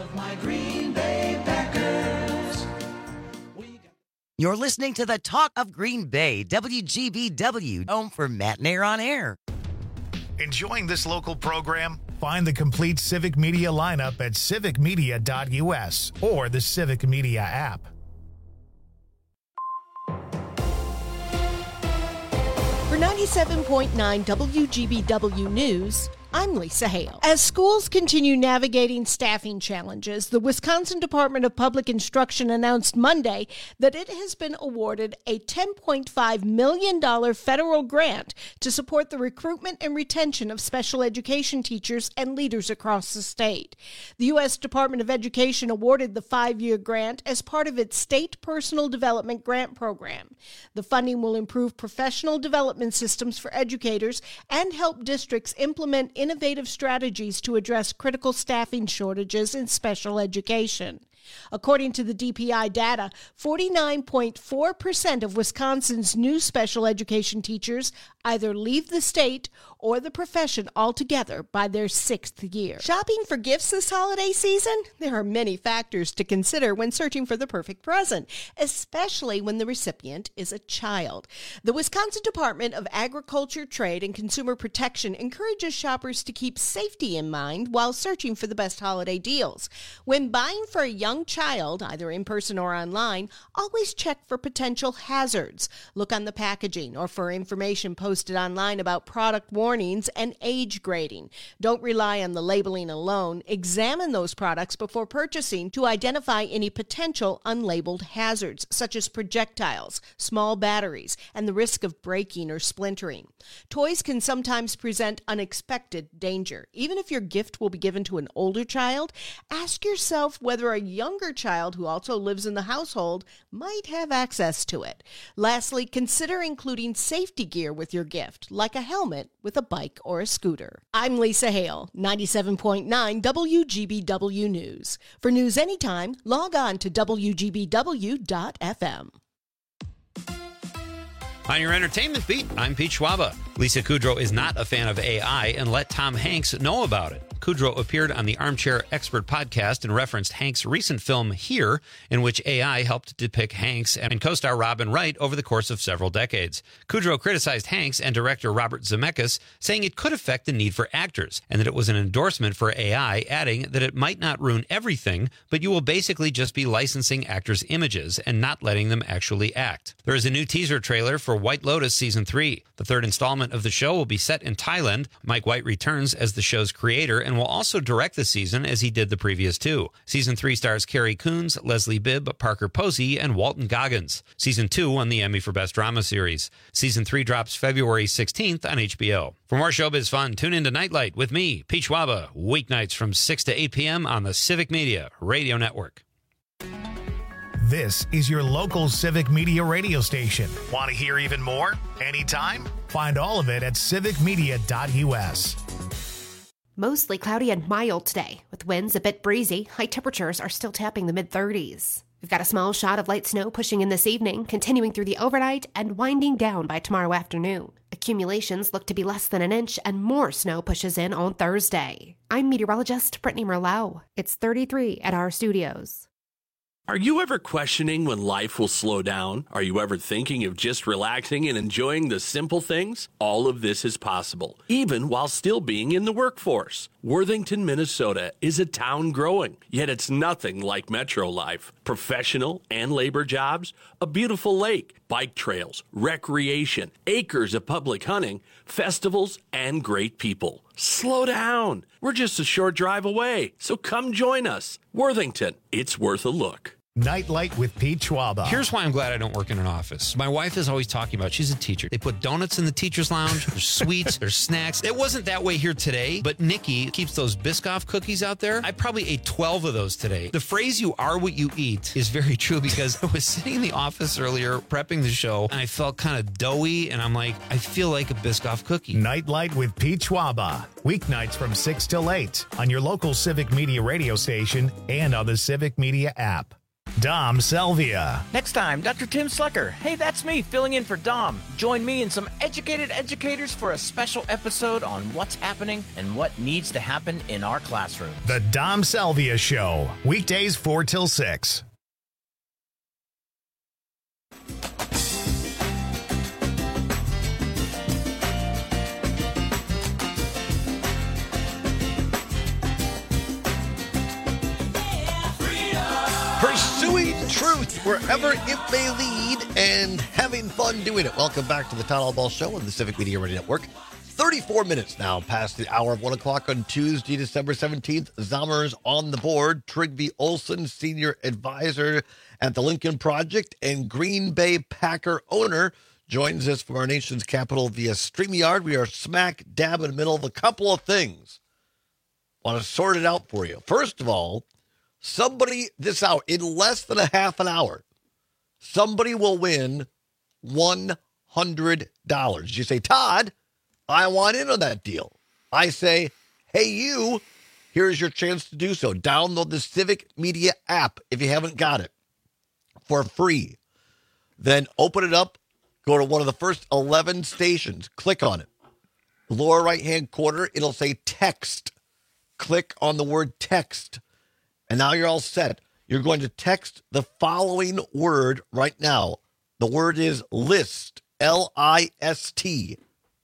[SPEAKER 2] You're listening to the Talk of Green Bay, WGBW, home for Matt and Air on Air.
[SPEAKER 1] Enjoying this local program? Find the complete Civic Media lineup at civicmedia.us or the Civic Media app.
[SPEAKER 4] For 97.9 WGBW News, I'm Lisa Hale. As schools continue navigating staffing challenges, the Wisconsin Department of Public Instruction announced Monday that it has been awarded a $10.5 million federal grant to support the recruitment and retention of special education teachers and leaders across the state. The U.S. Department of Education awarded the 5-year grant as part of its State Personal Development Grant Program. The funding will improve professional development systems for educators and help districts implement innovative strategies to address critical staffing shortages in special education. According to the DPI data, 49.4% of Wisconsin's new special education teachers either leave the state or the profession altogether by their 6th year. Shopping for gifts this holiday season? There are many factors to consider when searching for the perfect present, especially when the recipient is a child. The Wisconsin Department of Agriculture, Trade, and Consumer Protection encourages shoppers to keep safety in mind while searching for the best holiday deals. When buying for a young child, either in person or online, always check for potential hazards. Look on the packaging or for information posted online about product warnings and age grading. Don't rely on the labeling alone. Examine those products before purchasing to identify any potential unlabeled hazards, such as projectiles, small batteries, and the risk of breaking or splintering. Toys can sometimes present unexpected danger. Even if your gift will be given to an older child, ask yourself whether a younger child who also lives in the household might have access to it. Lastly, consider including safety gear with your gift, like a helmet with a bike or a scooter. I'm Lisa Hale, 97.9 WGBW News. For news anytime, log on to WGBW.FM.
[SPEAKER 2] On your entertainment beat, I'm Pete Schwaba. Lisa Kudrow is not a fan of AI and let Tom Hanks know about it. Kudrow appeared on the Armchair Expert podcast and referenced Hanks' recent film Here, in which AI helped depict Hanks and co-star Robin Wright over the course of several decades. Kudrow criticized Hanks and director Robert Zemeckis, saying it could affect the need for actors, and that it was an endorsement for AI, adding that it might not ruin everything, but you will basically just be licensing actors' images and not letting them actually act. There is a new teaser trailer for White Lotus Season 3. The third installment of the show will be set in Thailand. Mike White returns as the show's creator and will also direct the season as he did the previous two. Season 3 stars Carrie Coons, Leslie Bibb, Parker Posey, and Walton Goggins. Season 2 won the Emmy for Best Drama Series. Season 3 drops February 16th on HBO. For more showbiz fun, tune into Nightlight with me, Pete Schwaba, weeknights from 6 to 8 p.m. on the Civic Media Radio Network.
[SPEAKER 1] This is your local Civic Media radio station. Want to hear even more? Anytime? Find all of it at civicmedia.us.
[SPEAKER 9] Mostly cloudy and mild today, with winds a bit breezy. High temperatures are still tapping the mid-30s. We've got a small shot of light snow pushing in this evening, continuing through the overnight and winding down by tomorrow afternoon. Accumulations look to be less than an inch, and more snow pushes in on Thursday. I'm meteorologist Brittany Merlot. It's 33 at our studios.
[SPEAKER 3] Are you ever questioning when life will slow down? Are you ever thinking of just relaxing and enjoying the simple things? All of this is possible, even while still being in the workforce. Worthington, Minnesota is a town growing, yet it's nothing like metro life. Professional and labor jobs, a beautiful lake, bike trails, recreation, acres of public hunting, festivals, and great people. Slow down. We're just a short drive away, so come join us. Worthington, it's worth a look.
[SPEAKER 1] Nightlight with Pete Schwaba.
[SPEAKER 2] Here's why I'm glad I don't work in an office. My wife is always talking about, she's a teacher. They put donuts in the teacher's lounge. There's sweets, there's snacks. It wasn't that way here today, but Nikki keeps those Biscoff cookies out there. I probably ate 12 of those today. The phrase "you are what you eat" is very true, because I was sitting in the office earlier prepping the show and I felt kind of doughy, and I'm like, I feel like a Biscoff cookie.
[SPEAKER 1] Nightlight with Pete Schwaba. Weeknights from 6 till 8 on your local Civic Media radio station and on the Civic Media app. Dom Selvia.
[SPEAKER 5] Next time, Dr. Tim Slecker. Hey, that's me filling in for Dom. Join me and some educated educators for a special episode on what's happening and what needs to happen in our classrooms.
[SPEAKER 1] The Dom Selvia Show. Weekdays 4 till 6.
[SPEAKER 13] pursuing truth wherever it may lead and having fun doing it. Welcome back to the Todd Albaugh Show on the Civic Media Radio Network. 34 minutes now past the hour of 1 o'clock on Tuesday, December 17th. Zommers on the board. Trygve Olsen, senior advisor at the Lincoln Project and Green Bay Packer owner, joins us from our nation's capital via StreamYard. We are smack dab in the middle of a couple of things. Want to sort it out for you. First of all, somebody this hour, in less than a half an hour, somebody will win $100. You say, Todd, I want in on that deal. I say, hey, you, here's your chance to do so. Download the Civic Media app if you haven't got it for free. Then open it up, go to one of the first 11 stations, click on it. Lower right-hand corner, it'll say text. Click on the word text. And now you're all set. You're going to text the following word right now. The word is list, L-I-S-T.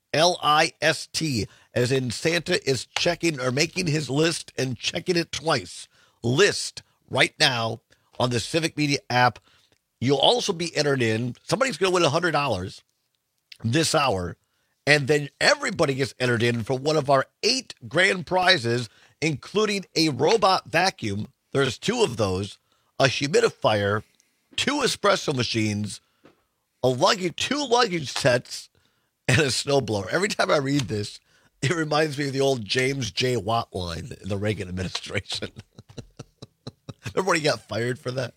[SPEAKER 13] L-I-S-T, as in Santa is checking or making his list and checking it twice. List right now on the Civic Media app. You'll also be entered in. Somebody's going to win $100 this hour. And then everybody gets entered in for one of our 8 grand prizes, including a robot vacuum. There's 2 of those, a humidifier, 2 espresso machines, 2 luggage sets, and a snowblower. Every time I read this, it reminds me of the old James J. Watt line in the Reagan administration. Remember when he got fired for that?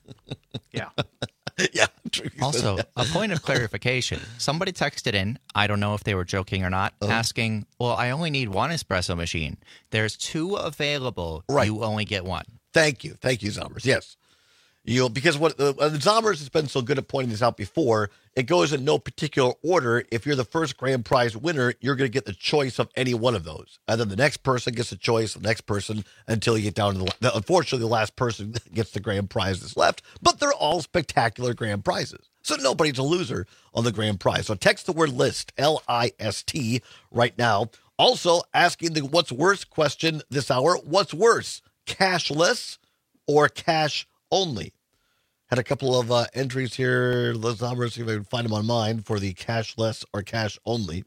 [SPEAKER 14] Yeah.
[SPEAKER 13] Yeah.
[SPEAKER 15] Also, a point of clarification. Somebody texted in, I don't know if they were joking or not, asking, well, I only need 1 espresso machine. There's 2 available. Right. You only get 1.
[SPEAKER 13] Thank you. Thank you, Zommers. Yes. Because what the Zommers has been so good at pointing this out before, it goes in no particular order. If you're the first grand prize winner, you're going to get the choice of any one of those. And then the next person gets a choice, the next person, until you get down to unfortunately, the last person gets the grand prize that's left. But they're all spectacular grand prizes. So nobody's a loser on the grand prize. So text the word list, L-I-S-T, right now. Also, asking the what's worse question this hour. What's worse, cashless or cash only? Had a couple of entries here. Let's see if I can find them on mine for the cashless or cash only.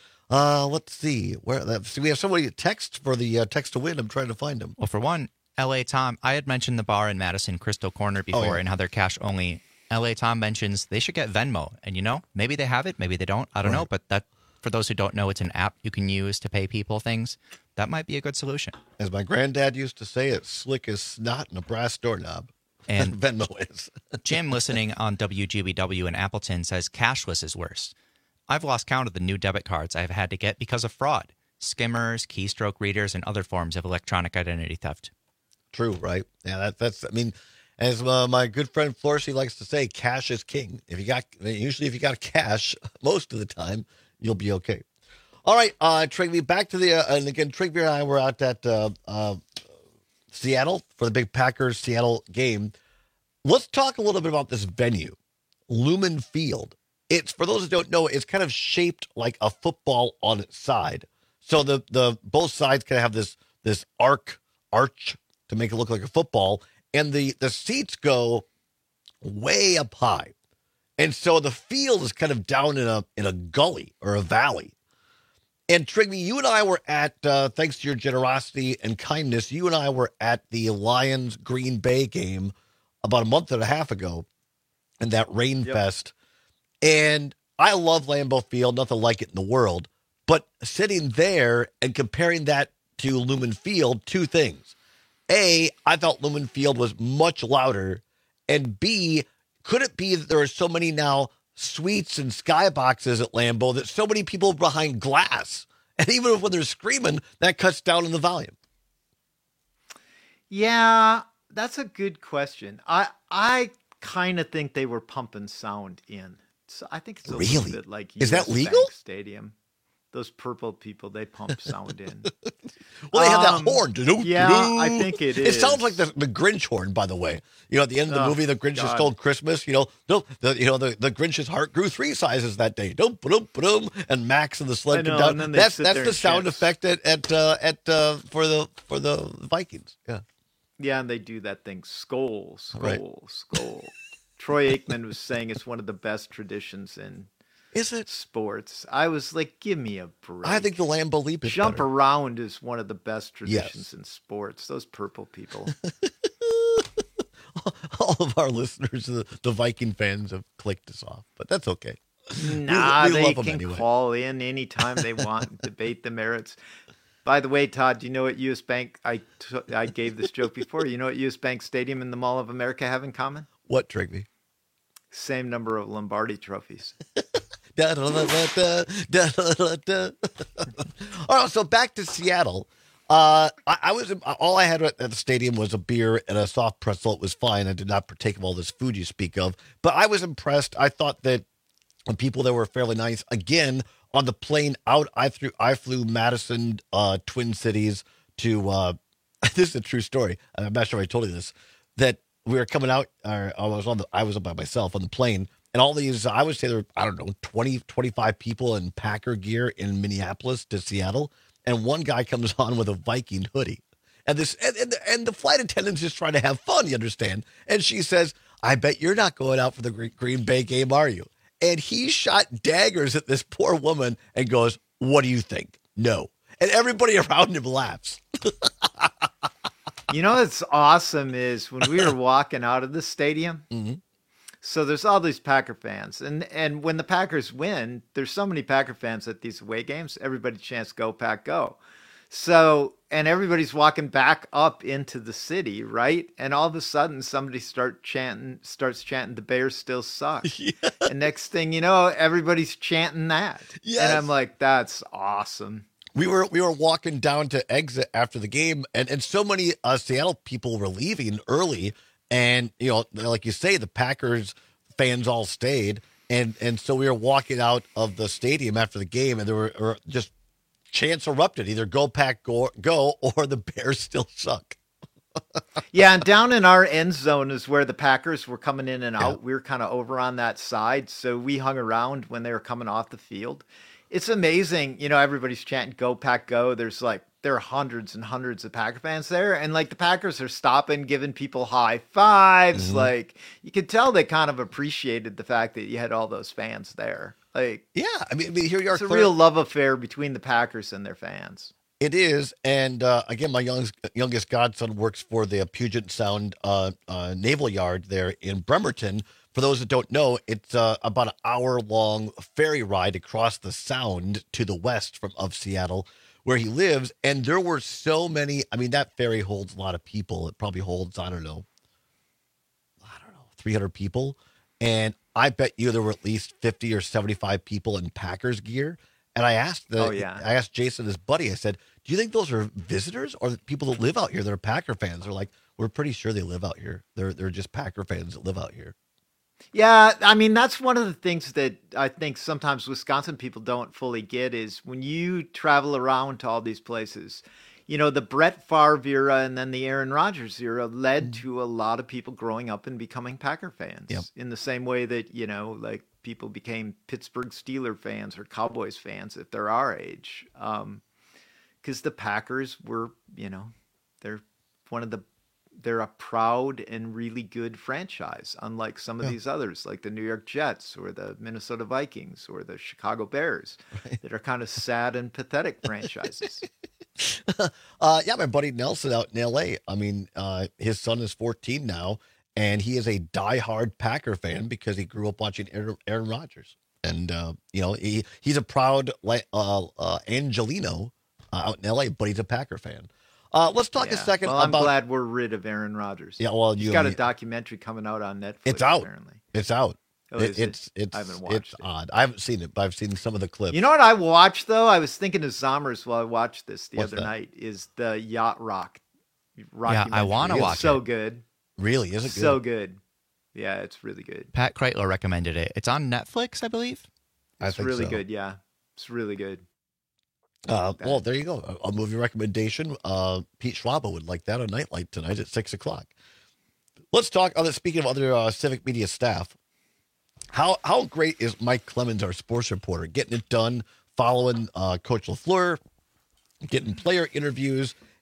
[SPEAKER 13] Let's see. We have somebody text for the text to win. I'm trying to find them.
[SPEAKER 15] Well, for one, L.A. Tom, I had mentioned the bar in Madison Crystal Corner before and how they're cash only. L.A. Tom mentions they should get Venmo. And, maybe they have it, maybe they don't. I don't know. But that, for those who don't know, it's an app you can use to pay people things. That might be a good solution.
[SPEAKER 13] As my granddad used to say, it's slick as snot and a brass doorknob.
[SPEAKER 15] And
[SPEAKER 13] Venmo is.
[SPEAKER 15] Jim, listening on WGBW in Appleton, says cashless is worse. I've lost count of the new debit cards I've had to get because of fraud, skimmers, keystroke readers, and other forms of electronic identity theft.
[SPEAKER 13] True, right? Yeah, that's. I mean, as my good friend Florcy likes to say, cash is king. If you got cash, most of the time you'll be okay. All right, Trygve, back to the and again, Trygve and I were out at Seattle for the big Packers Seattle game. Let's talk a little bit about this venue, Lumen Field. It's, for those who don't know, it's kind of shaped like a football on its side. So the both sides kind of have this arch to make it look like a football, and the seats go way up high. And so the field is kind of down in a gully or a valley. And Trygve, you and I were at, thanks to your generosity and kindness, you and I were at the Lions Green Bay game about a month and a half ago in that rain fest. And I love Lambeau Field, nothing like it in the world. But sitting there and comparing that to Lumen Field, 2 things. A, I thought Lumen Field was much louder. And B, could it be that there are so many now suites and skyboxes at Lambeau that so many people are behind glass? And even when they're screaming, that cuts down in the volume.
[SPEAKER 14] Yeah, that's a good question. I kind of think they were pumping sound in. So I think it's a little bit like
[SPEAKER 13] is that legal?
[SPEAKER 14] Bank Stadium. Those purple people, they pump sound in.
[SPEAKER 13] Well, they have that horn.
[SPEAKER 14] Yeah, I think it is.
[SPEAKER 13] It sounds like the Grinch horn, by the way. At the end of the movie, The Grinch Stole Christmas. The Grinch's heart grew 3 sizes that day. And Max and the sled come down. That's the sound effect for the Vikings. Yeah.
[SPEAKER 14] Yeah, and they do that thing, Skol.
[SPEAKER 13] Right.
[SPEAKER 14] Troy Aikman was saying it's one of the best traditions in sports. I was like, give me a break.
[SPEAKER 13] I think the Lambeau Leap is
[SPEAKER 14] Jump
[SPEAKER 13] better.
[SPEAKER 14] around is one of the best traditions in sports. Those purple people.
[SPEAKER 13] All of our listeners, the Viking fans, have clicked us off, but that's okay.
[SPEAKER 14] Nah,
[SPEAKER 13] we
[SPEAKER 14] they
[SPEAKER 13] love them
[SPEAKER 14] can
[SPEAKER 13] anyway.
[SPEAKER 14] call in anytime they want and debate the merits. By the way, Todd, do you know what U.S. Bank, I gave this joke before, you know what U.S. Bank Stadium and the Mall of America have in common?
[SPEAKER 13] What, Trigby?
[SPEAKER 14] Same number of Lombardi trophies.
[SPEAKER 13] All right, so back to Seattle. I was all I had at the stadium was a beer and a soft pretzel. It was fine. I did not partake of all this food you speak of, but I was impressed. I thought that the people there were fairly nice. Again, on the plane out, I flew Madison, Twin Cities to. This is a true story. I'm not sure I told you this. That we were coming out. I was by myself on the plane, and all these. I would say there were, I don't know, 20, 25 people in Packer gear in Minneapolis to Seattle. And one guy comes on with a Viking hoodie. And the flight attendant's just trying to have fun, you understand? And she says, I bet you're not going out for the Green Bay game, are you? And he shot daggers at this poor woman and goes, what do you think? No. And everybody around him laughs.
[SPEAKER 14] You know what's awesome is when we were walking out of the stadium, so there's all these Packer fans. And when the Packers win, there's so many Packer fans at these away games, everybody chants go, Pack, go. So, and everybody's walking back up into the city, right? And all of a sudden somebody starts chanting, the Bears still suck. Yes. And next thing you know, everybody's chanting that. Yes. And I'm like, that's awesome.
[SPEAKER 13] We were walking down to exit after the game, and so many Seattle people were leaving early. And, you know, like you say, the Packers fans all stayed. And so we were walking out of the stadium after the game, and there were just chants erupted. Either go Pack, go, or the Bears still suck.
[SPEAKER 14] Yeah, and down in our end zone is where the Packers were coming in and out. We were kind of over on that side, so we hung around when they were coming off the field. It's amazing. You know, everybody's chanting go, Pack, go. There are hundreds and hundreds of Packer fans there. And like the Packers are stopping, giving people high fives. Mm-hmm. Like you could tell they kind of appreciated the fact that you had all those fans there. Like,
[SPEAKER 13] yeah, I mean here you are.
[SPEAKER 14] It's a real love affair between the Packers and their fans.
[SPEAKER 13] It is. And again, my youngest godson works for the Puget Sound Naval Yard there in Bremerton. For those that don't know, it's about an hour-long ferry ride across the Sound to the west of Seattle, where he lives. And there were so many. I mean, that ferry holds a lot of people. It probably holds, I don't know, 300 people. And I bet you there were at least 50 or 75 people in Packers gear. And I asked I asked Jason, his buddy, I said, do you think those are visitors or people that live out here that are Packer fans? They're like, we're pretty sure they live out here. They're just Packer fans that live out here.
[SPEAKER 14] Yeah, I mean, that's one of the things that I think sometimes Wisconsin people don't fully get is when you travel around to all these places, you know, the Brett Favre era and then the Aaron Rodgers era led to a lot of people growing up and becoming Packer fans in the same way that, you know, like people became Pittsburgh Steelers fans or Cowboys fans if they're our age. Because the Packers were, you know, they're a proud and really good franchise, unlike some of these others, like the New York Jets or the Minnesota Vikings or the Chicago Bears, that are kind of sad and pathetic franchises.
[SPEAKER 13] My buddy Nelson out in L.A., I mean, his son is 14 now, and he is a diehard Packer fan because he grew up watching Aaron Rodgers. And, you know, he's a proud Angelino out in L.A., but he's a Packer fan. Let's talk a second
[SPEAKER 14] about... I'm glad we're rid of Aaron Rodgers.
[SPEAKER 13] Yeah, well,
[SPEAKER 14] he's got a documentary coming out on Netflix.
[SPEAKER 13] It's out.
[SPEAKER 14] Apparently.
[SPEAKER 13] It's out.
[SPEAKER 14] Oh, it's
[SPEAKER 13] I haven't watched it. Odd. I haven't seen it, but I've seen some of the clips.
[SPEAKER 14] You know what I watched, though? I was thinking of Zommers while I watched this the other night, is the Yacht Rock.
[SPEAKER 15] Yeah, I want to watch it.
[SPEAKER 14] It's so good.
[SPEAKER 13] Really? Is it good?
[SPEAKER 14] So good. Yeah, it's really good.
[SPEAKER 15] Pat Kreitler recommended it. It's on Netflix, I believe.
[SPEAKER 14] It's really good, yeah. It's really good.
[SPEAKER 13] Well, there you go. A movie recommendation. Pete Schwaba would like that on Nightlight tonight at 6:00. Let's talk. Speaking of other Civic Media staff, how great is Mike Clemens, our sports reporter, getting it done, following Coach LaFleur, getting player interviews,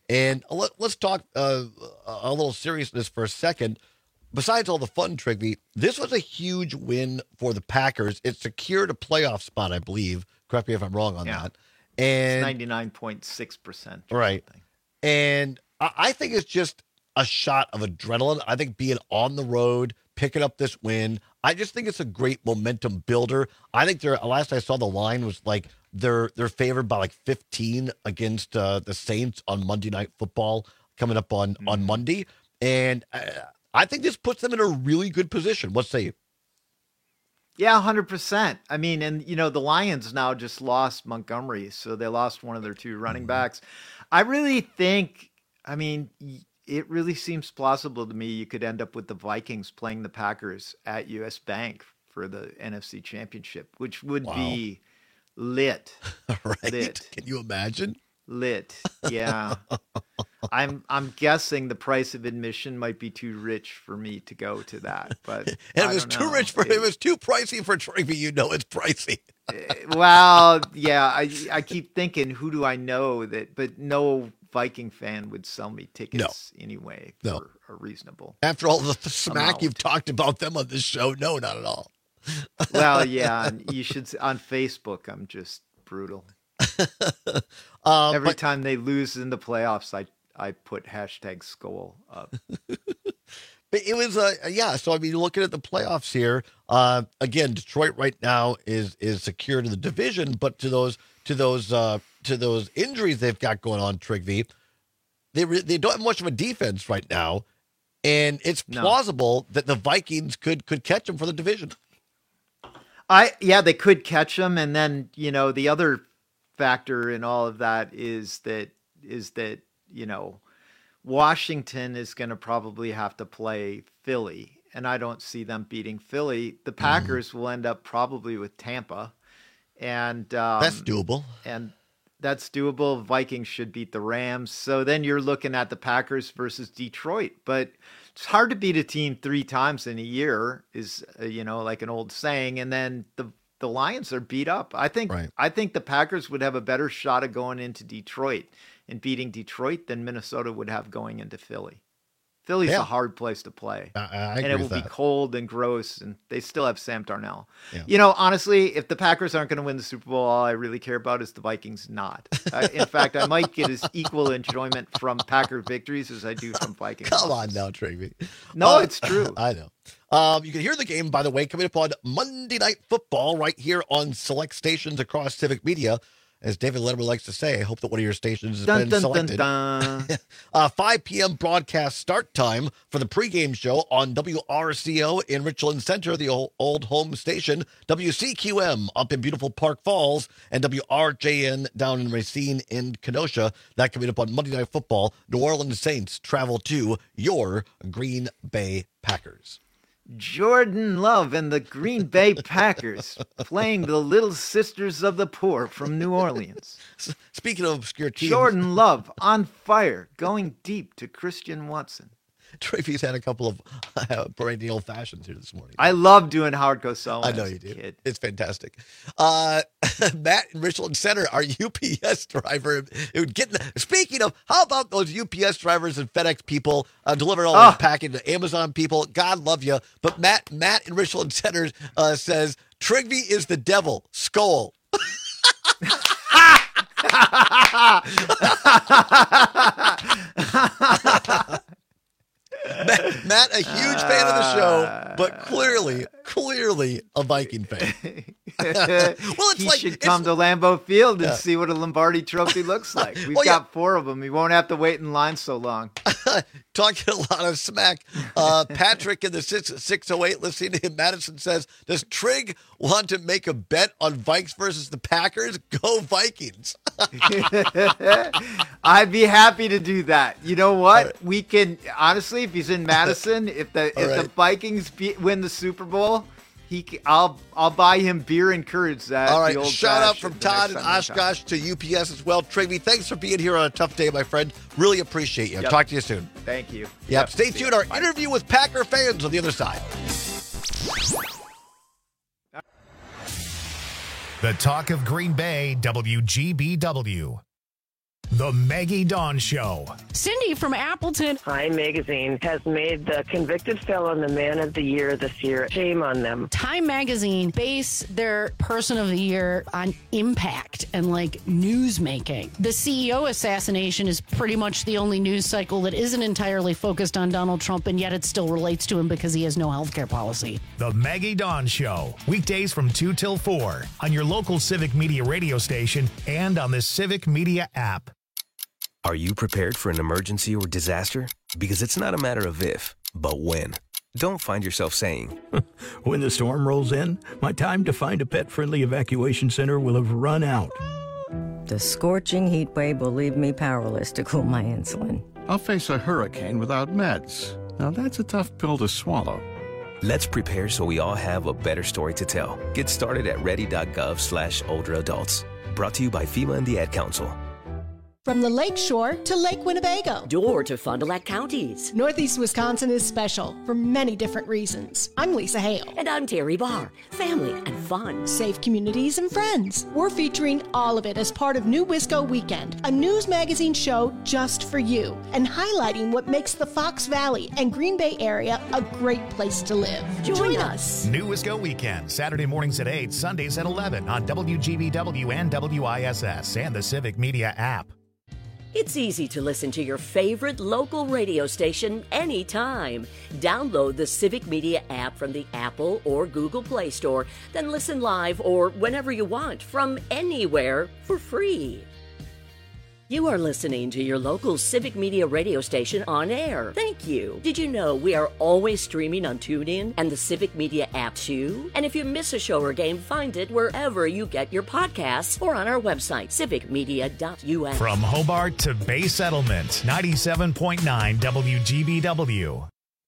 [SPEAKER 13] And let's talk a little seriousness for a second. Besides all the fun, Trigby, this was a huge win for the Packers. It secured a playoff spot, I believe. Correct me if I'm wrong on that. And
[SPEAKER 14] it's 99.6%.
[SPEAKER 13] Right. And I think it's just a shot of adrenaline. I think being on the road, picking up this win, I just think it's a great momentum builder. I think last I saw the line was like they're favored by like 15 against the Saints on Monday Night Football coming up on Monday. And I think this puts them in a really good position. What say you?
[SPEAKER 14] Yeah, 100%. I mean, and, the Lions now just lost Montgomery, so they lost one of their two running backs. I really think, it really seems plausible to me you could end up with the Vikings playing the Packers at US Bank for the NFC Championship, which would be lit.
[SPEAKER 13] Right?
[SPEAKER 14] Lit.
[SPEAKER 13] Can you imagine?
[SPEAKER 14] Lit. Yeah. I'm guessing the price of admission might be too rich for me to go to that, but
[SPEAKER 13] and it was too rich for it was too pricey for Trigby. It's pricey.
[SPEAKER 14] Well, yeah, I keep thinking, who do I know but no Viking fan would sell me tickets anyway for a reasonable.
[SPEAKER 13] After all the smack you've talked about them on this show, no, not at all.
[SPEAKER 14] Well, yeah, and you should on Facebook. I'm just brutal. Every time they lose in the playoffs, I put #Skull up.
[SPEAKER 13] But it was so looking at the playoffs here, again, Detroit right now is secure to the division, but to those injuries they've got going on, Trigby, they don't have much of a defense right now, and it's plausible that the Vikings could catch them for the division.
[SPEAKER 14] They could catch them, and then the other factor in all of that is that Washington is going to probably have to play Philly, and I don't see them beating Philly. The Packers will end up probably with Tampa, and
[SPEAKER 13] that's doable.
[SPEAKER 14] And that's doable. Vikings should beat the Rams. So then you're looking at the Packers versus Detroit, but it's hard to beat a team 3 times in a year is, like an old saying. And then the Lions are beat up. I think the Packers would have a better shot of going into Detroit and beating Detroit than Minnesota would have going into Philly. Philly's a hard place to play.
[SPEAKER 13] I agree
[SPEAKER 14] and it will
[SPEAKER 13] with that.
[SPEAKER 14] be cold and gross, and they still have Sam Darnold. Yeah. Honestly, if the Packers aren't going to win the Super Bowl, all I really care about is the Vikings not. In fact, I might get as equal enjoyment from Packer victories as I do from Vikings.
[SPEAKER 13] Come on now, Trigby.
[SPEAKER 14] No, it's true.
[SPEAKER 13] I know. You can hear the game, by the way, coming up on Monday Night Football right here on select stations across Civic Media. As David Letterman likes to say, I hope that one of your stations has been selected. 5 p.m. broadcast start time for the pregame show on WRCO in Richland Center, the old home station, WCQM up in beautiful Park Falls, and WRJN down in Racine in Kenosha. That coming up on Monday Night Football. New Orleans Saints travel to your Green Bay Packers.
[SPEAKER 14] Jordan Love and the Green Bay Packers playing the Little Sisters of the Poor from New Orleans.
[SPEAKER 13] Speaking of obscure teams.
[SPEAKER 14] Jordan Love on fire, going deep to Christian Watson.
[SPEAKER 13] Trigby's had a couple of brandy old fashions here this morning.
[SPEAKER 14] I love doing Howard Cosell.
[SPEAKER 13] I know you do. Kid. It's fantastic. Matt in Richland Center, our UPS driver. Speaking of, how about those UPS drivers and FedEx people delivering all the packing to Amazon people? God love you. But Matt in Richland Center says, Trigby is the devil. Skull. Matt, a huge fan of the show, but clearly a Viking fan.
[SPEAKER 14] Well, he should come to Lambeau Field and see what a Lombardi Trophy looks like. We've got 4 of them. He won't have to wait in line so long.
[SPEAKER 13] Talking a lot of smack. Patrick in the 608 listening to him, Madison says, does Trig want to make a bet on Vikes versus the Packers? Go Vikings.
[SPEAKER 14] I'd be happy to do that. You know what? Right. We can, honestly, if he's in Madison, if the Vikings win the Super Bowl, I'll buy him beer and courage. That
[SPEAKER 13] all right. Shout out from Todd and Oshkosh to UPS as well. Trigby, thanks for being here on a tough day, my friend. Really appreciate you. Yep. Talk to you soon.
[SPEAKER 14] Thank you.
[SPEAKER 13] Yep. Stay tuned. Our interview with Packer fans on the other side.
[SPEAKER 1] The talk of Green Bay, WGBW. The Maggie Dawn Show.
[SPEAKER 11] Cindy from Appleton.
[SPEAKER 6] Time Magazine has made the convicted felon the man of the year this year. Shame on them.
[SPEAKER 11] Time Magazine base their person of the year on impact and like news making. The CEO assassination is pretty much the only news cycle that isn't entirely focused on Donald Trump, and yet it still relates to him because he has no health care policy.
[SPEAKER 1] The Maggie Dawn Show. Weekdays from 2 till 4 on your local Civic Media radio station and on the Civic Media app.
[SPEAKER 7] Are you prepared for an emergency or disaster? Because it's not a matter of if, but when. Don't find yourself saying,
[SPEAKER 8] when the storm rolls in, my time to find a pet-friendly evacuation center will have run out.
[SPEAKER 10] The scorching heat wave will leave me powerless to cool my insulin.
[SPEAKER 25] I'll face a hurricane without meds. Now that's a tough pill to swallow.
[SPEAKER 7] Let's prepare so we all have a better story to tell. Get started at ready.gov/older adults. Brought to you by FEMA and the Ad Council.
[SPEAKER 4] From the Lake Shore to Lake Winnebago.
[SPEAKER 12] Door to Fond du Lac counties.
[SPEAKER 4] Northeast Wisconsin is special for many different reasons. I'm Lisa Hale.
[SPEAKER 12] And I'm Terry Barr. Family and fun.
[SPEAKER 4] Safe communities and friends. We're featuring all of it as part of New Wisco Weekend, a news magazine show just for you, and highlighting what makes the Fox Valley and Green Bay area a great place to live. Join us.
[SPEAKER 1] New Wisco Weekend, Saturday mornings at 8, Sundays at 11 on WGBW and WISS and the Civic Media app.
[SPEAKER 12] It's easy to listen to your favorite local radio station anytime. Download the Civic Media app from the Apple or Google Play Store, then listen live or whenever you want from anywhere for free. You are listening to your local Civic Media radio station on air. Thank you. Did you know we are always streaming on TuneIn and the Civic Media app too? And if you miss a show or game, find it wherever you get your podcasts or on our website, civicmedia.us.
[SPEAKER 1] From Hobart to Bay Settlement, 97.9 WGBW.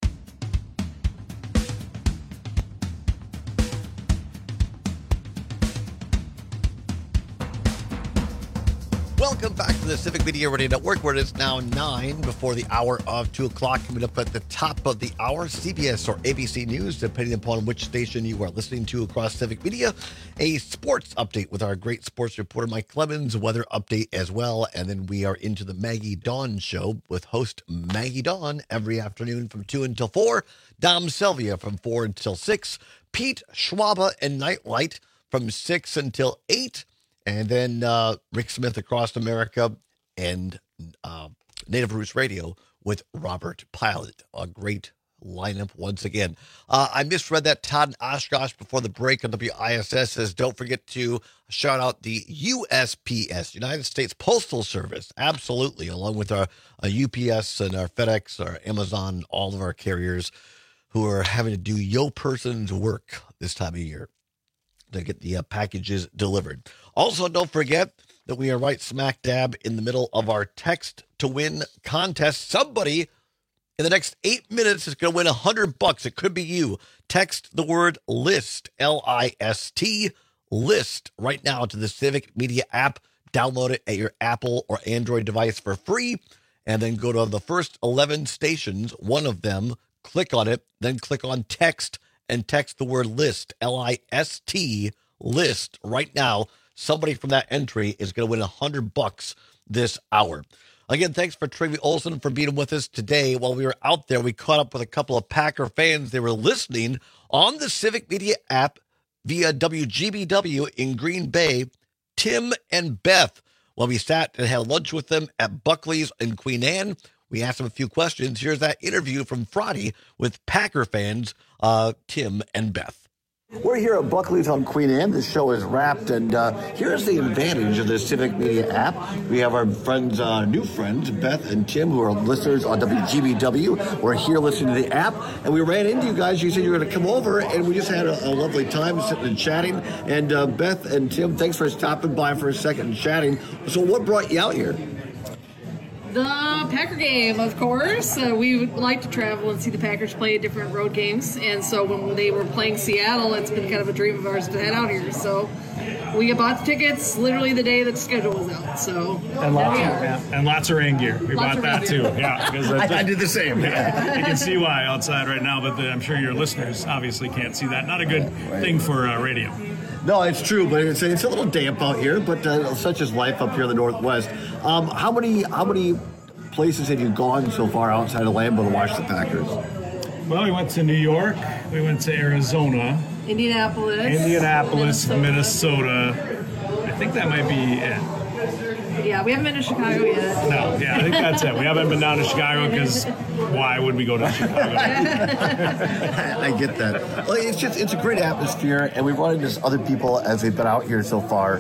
[SPEAKER 13] Welcome back to the Civic Media Radio Network, where it is now 9 before the hour of 2 o'clock. Coming up at the top of the hour, CBS or ABC News, depending upon which station you are listening to across Civic Media. A sports update with our great sports reporter, Mike Clemens, weather update as well. And then we are into the Maggie Dawn Show with host Maggie Dawn every afternoon from 2 until 4. Dom Sylvia from 4 until 6. Pete Schwaba and Nightlight from 6 until 8. And then Rick Smith Across America and Native Roots Radio with Robert Pilot. A great lineup once again. I misread that. Todd Oshkosh before the break on WISS says, don't forget to shout out the USPS, United States Postal Service. Absolutely. Along with our UPS and our FedEx, our Amazon, all of our carriers who are having to do yo person's work this time of year to get the packages delivered. Also, don't forget that we are right smack dab in the middle of our Text to Win contest. Somebody in the next 8 minutes is going to win $100. It could be you. Text the word LIST, LIST, LIST, right now to the Civic Media app. Download it at your Apple or Android device for free, and then go to the first 11 stations, one of them, click on it, then click on text, and text the word LIST, LIST, LIST, right now. Somebody from that entry is going to win $100 this hour. Again, thanks for Trivia Olson for being with us today. While we were out there, we caught up with a couple of Packer fans. They were listening on the Civic Media app via WGBW in Green Bay, Tim and Beth. While we sat and had lunch with them at Buckley's in Queen Anne, we asked them a few questions. Here's that interview from Friday with Packer fans, Tim and Beth.
[SPEAKER 26] We're here at Buckley's on Queen Anne. The show is wrapped, and here's the advantage of the Civic Media app. We have our friends, new friends, Beth and Tim, who are listeners on WGBW. We're here listening to the app, and we ran into you guys. You said you were going to come over, and we just had a lovely time sitting and chatting. And Beth and Tim, thanks for stopping by for a second and chatting. So what brought you out here?
[SPEAKER 27] The Packer game, of course. We would like to travel and see the Packers play different road games. And so when they were playing Seattle, it's been kind of a dream of ours to head out here. So we bought the tickets literally the day that the schedule was out. So
[SPEAKER 28] and lots of rain gear. We bought that too. Yeah, because
[SPEAKER 26] I did the same.
[SPEAKER 28] Yeah. You can see why outside right now, but I'm sure your listeners obviously can't see that. Not a good thing for radio.
[SPEAKER 26] No, it's true, but it's a little damp out here, but such is life up here in the Northwest. How many places have you gone so far outside of Lambeau to watch the Packers?
[SPEAKER 28] Well, we went to New York. We went to Arizona.
[SPEAKER 27] Indianapolis,
[SPEAKER 28] Minnesota. I think that might be it.
[SPEAKER 27] Yeah, we haven't been to Chicago yet.
[SPEAKER 28] No, yeah, I think that's it. We haven't been down to Chicago because why would we go to Chicago?
[SPEAKER 26] I get that. Well, it's a great atmosphere, and we've run into other people as they've been out here so far.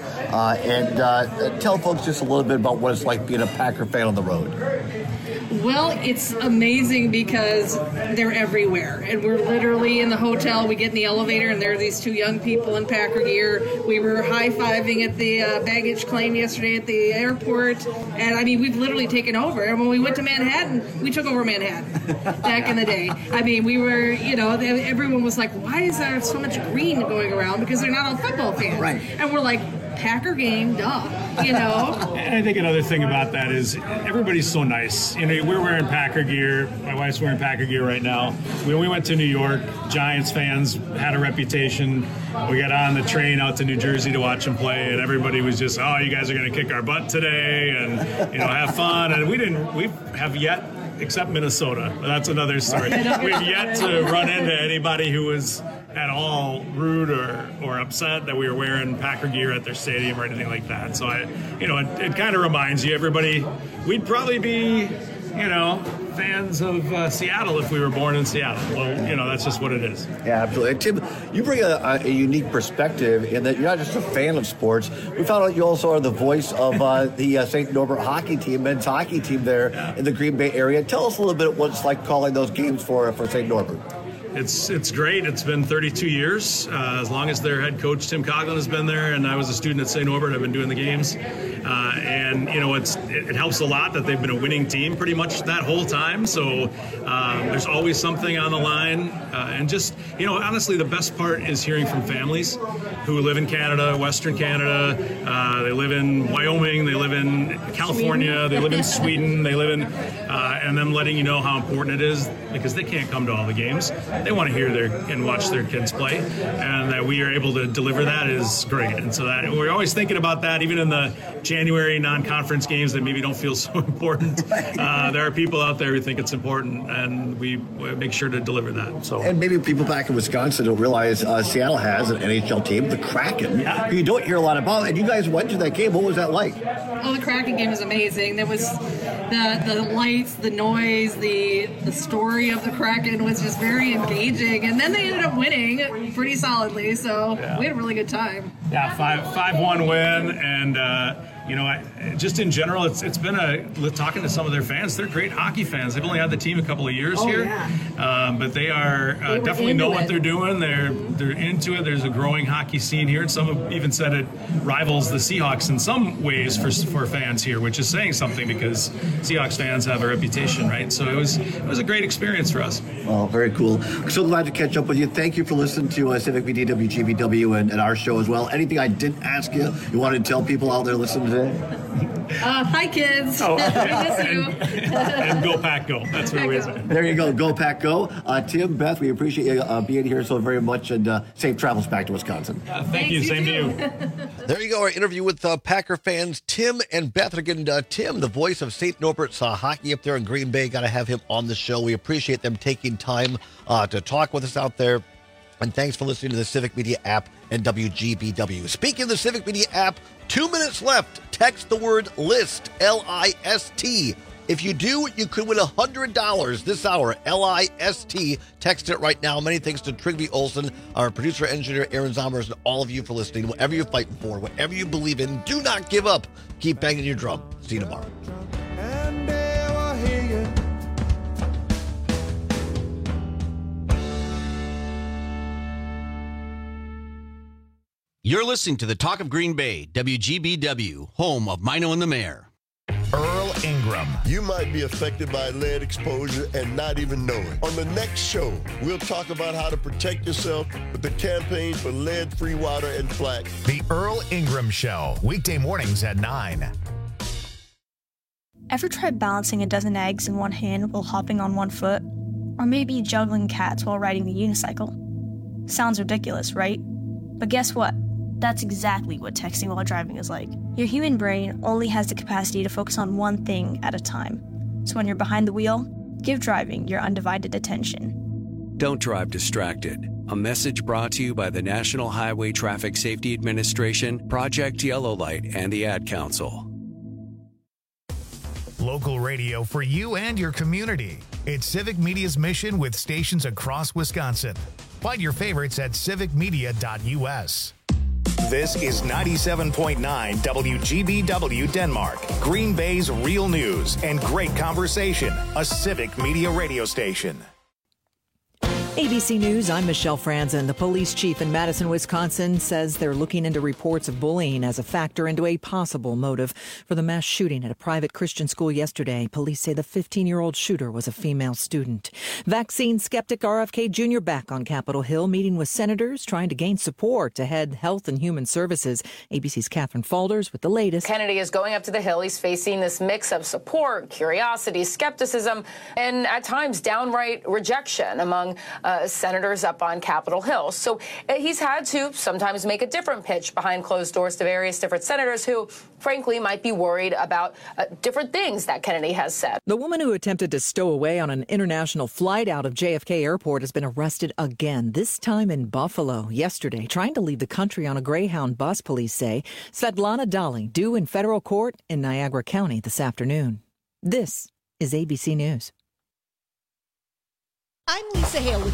[SPEAKER 26] And tell folks just a little bit about what it's like being a Packer fan on the road.
[SPEAKER 27] Well, it's amazing because they're everywhere. And we're literally in the hotel. We get in the elevator, and there are these two young people in Packer gear. We were high-fiving at the baggage claim yesterday at the airport. And, I mean, we've literally taken over. And when we went to Manhattan, we took over Manhattan back in the day. I mean, we were, everyone was like, why is there so much green going around? Because they're not all football fans.
[SPEAKER 26] Right.
[SPEAKER 27] And we're like, Packer game, duh,
[SPEAKER 28] And I think another thing about that is everybody's so nice. We're wearing Packer gear. My wife's wearing Packer gear right now. When we went to New York, Giants fans had a reputation. We got on the train out to New Jersey to watch them play, and everybody was just, oh, you guys are going to kick our butt today and, have fun. And we have yet, except Minnesota. That's another story. We've yet to run into anybody who was at all rude or upset that we were wearing Packer gear at their stadium or anything like that. So it kind of reminds you, everybody, we'd probably be, fans of Seattle if we were born in Seattle. Well, that's just what it is.
[SPEAKER 26] Yeah, absolutely. And Tim, you bring a unique perspective in that you're not just a fan of sports. We found out you also are the voice of the St. Norbert hockey team, men's hockey team there in the Green Bay area. Tell us a little bit what it's like calling those games for St. Norbert.
[SPEAKER 28] It's great. It's been 32 years. As long as their head coach, Tim Coughlin, has been there, and I was a student at St. Norbert, I've been doing the games. It helps a lot that they've been a winning team pretty much that whole time. So there's always something on the line. And just, honestly, the best part is hearing from families who live in Canada, Western Canada. They live in Wyoming. They live in California. They live in Sweden. They live in, and them letting you know how important it is because they can't come to all the games. They want to hear and watch their kids play, and that we are able to deliver that is great. And so that we're always thinking about that, even in the January non-conference games that maybe don't feel so important. There are people out there who think it's important, and we make sure to deliver that. So,
[SPEAKER 26] and maybe people back in Wisconsin don't realize Seattle has an NHL team, the Kraken, who you don't hear a lot about. And you guys went to that game. What was that like?
[SPEAKER 27] Oh, the Kraken game was amazing. There was the lights, the noise, the story of the Kraken was just very engaging, and then they ended up winning pretty solidly, so we had a really good time.
[SPEAKER 28] Yeah, 5-1 win, and just in general, it's been talking to some of their fans. They're great hockey fans. They've only had the team a couple of years here, but they are definitely know what they're doing. They're into it. There's a growing hockey scene here, and some have even said it rivals the Seahawks in some ways for fans here, which is saying something because Seahawks fans have a reputation, right? So it was a great experience for us.
[SPEAKER 26] Well, very cool. So glad to catch up with you. Thank you for listening to Civic Media WGBW and our show as well. Anything I didn't ask you want to tell people out there listening today?
[SPEAKER 27] Hi, kids. I miss you.
[SPEAKER 28] And go Pack Go. That's what we're saying.
[SPEAKER 26] There you go. Go Pack Go. Tim, Beth, we appreciate you being here so very much, and safe travels back to Wisconsin.
[SPEAKER 28] Thank you. Same to you.
[SPEAKER 13] There you go. Our interview with Packer fans, Tim and Beth. Again, Tim, the voice of St. Norbert's hockey up there in Green Bay. Got to have him on the show. We appreciate them taking time to talk with us out there. And thanks for listening to the Civic Media app and WGBW. Speaking of the Civic Media app, 2 minutes left. Text the word LIST, L-I-S-T. If you do, you could win $100 this hour, L-I-S-T. Text it right now. Many thanks to Trigby Olson, our producer, engineer, Aaron Zommers, and all of you for listening. Whatever you're fighting for, whatever you believe in, do not give up. Keep banging your drum. See you tomorrow.
[SPEAKER 16] You're listening to the Talk of Green Bay, WGBW, home of Mino and the Mayor.
[SPEAKER 1] Earl Ingram.
[SPEAKER 17] You might be affected by lead exposure and not even know it. On the next show, we'll talk about how to protect yourself with the campaign for lead-free water and flax.
[SPEAKER 1] The Earl Ingram Show, weekday mornings at 9.
[SPEAKER 18] Ever tried balancing a dozen eggs in one hand while hopping on one foot? Or maybe juggling cats while riding the unicycle? Sounds ridiculous, right? But guess what? That's exactly what texting while driving is like. Your human brain only has the capacity to focus on one thing at a time. So when you're behind the wheel, give driving your undivided attention.
[SPEAKER 3] Don't drive distracted. A message brought to you by the National Highway Traffic Safety Administration, Project Yellow Light, and the Ad Council.
[SPEAKER 1] Local radio for you and your community. It's Civic Media's mission with stations across Wisconsin. Find your favorites at civicmedia.us. This is 97.9 WGBW Denmark, Green Bay's real news and great conversation, a Civic Media radio station.
[SPEAKER 9] ABC News, I'm Michelle Franzen. The police chief in Madison, Wisconsin says they're looking into reports of bullying as a factor into a possible motive for the mass shooting at a private Christian school yesterday. Police say the 15-year-old shooter was a female student. Vaccine skeptic RFK Jr. back on Capitol Hill, meeting with senators, trying to gain support to head Health and Human Services. ABC's Catherine Falders with the latest.
[SPEAKER 19] Kennedy is going up to the Hill. He's facing this mix of support, curiosity, skepticism, and at times downright rejection among senators up on Capitol Hill. So he's had to sometimes make a different pitch behind closed doors to various different senators who, frankly, might be worried about different things that Kennedy has said.
[SPEAKER 9] The woman who attempted to stow away on an international flight out of JFK Airport has been arrested again, this time in Buffalo. Yesterday, trying to leave the country on a Greyhound bus, police say. Svetlana Dali due in federal court in Niagara County this afternoon. This is ABC News.
[SPEAKER 4] I'm Lisa Hale with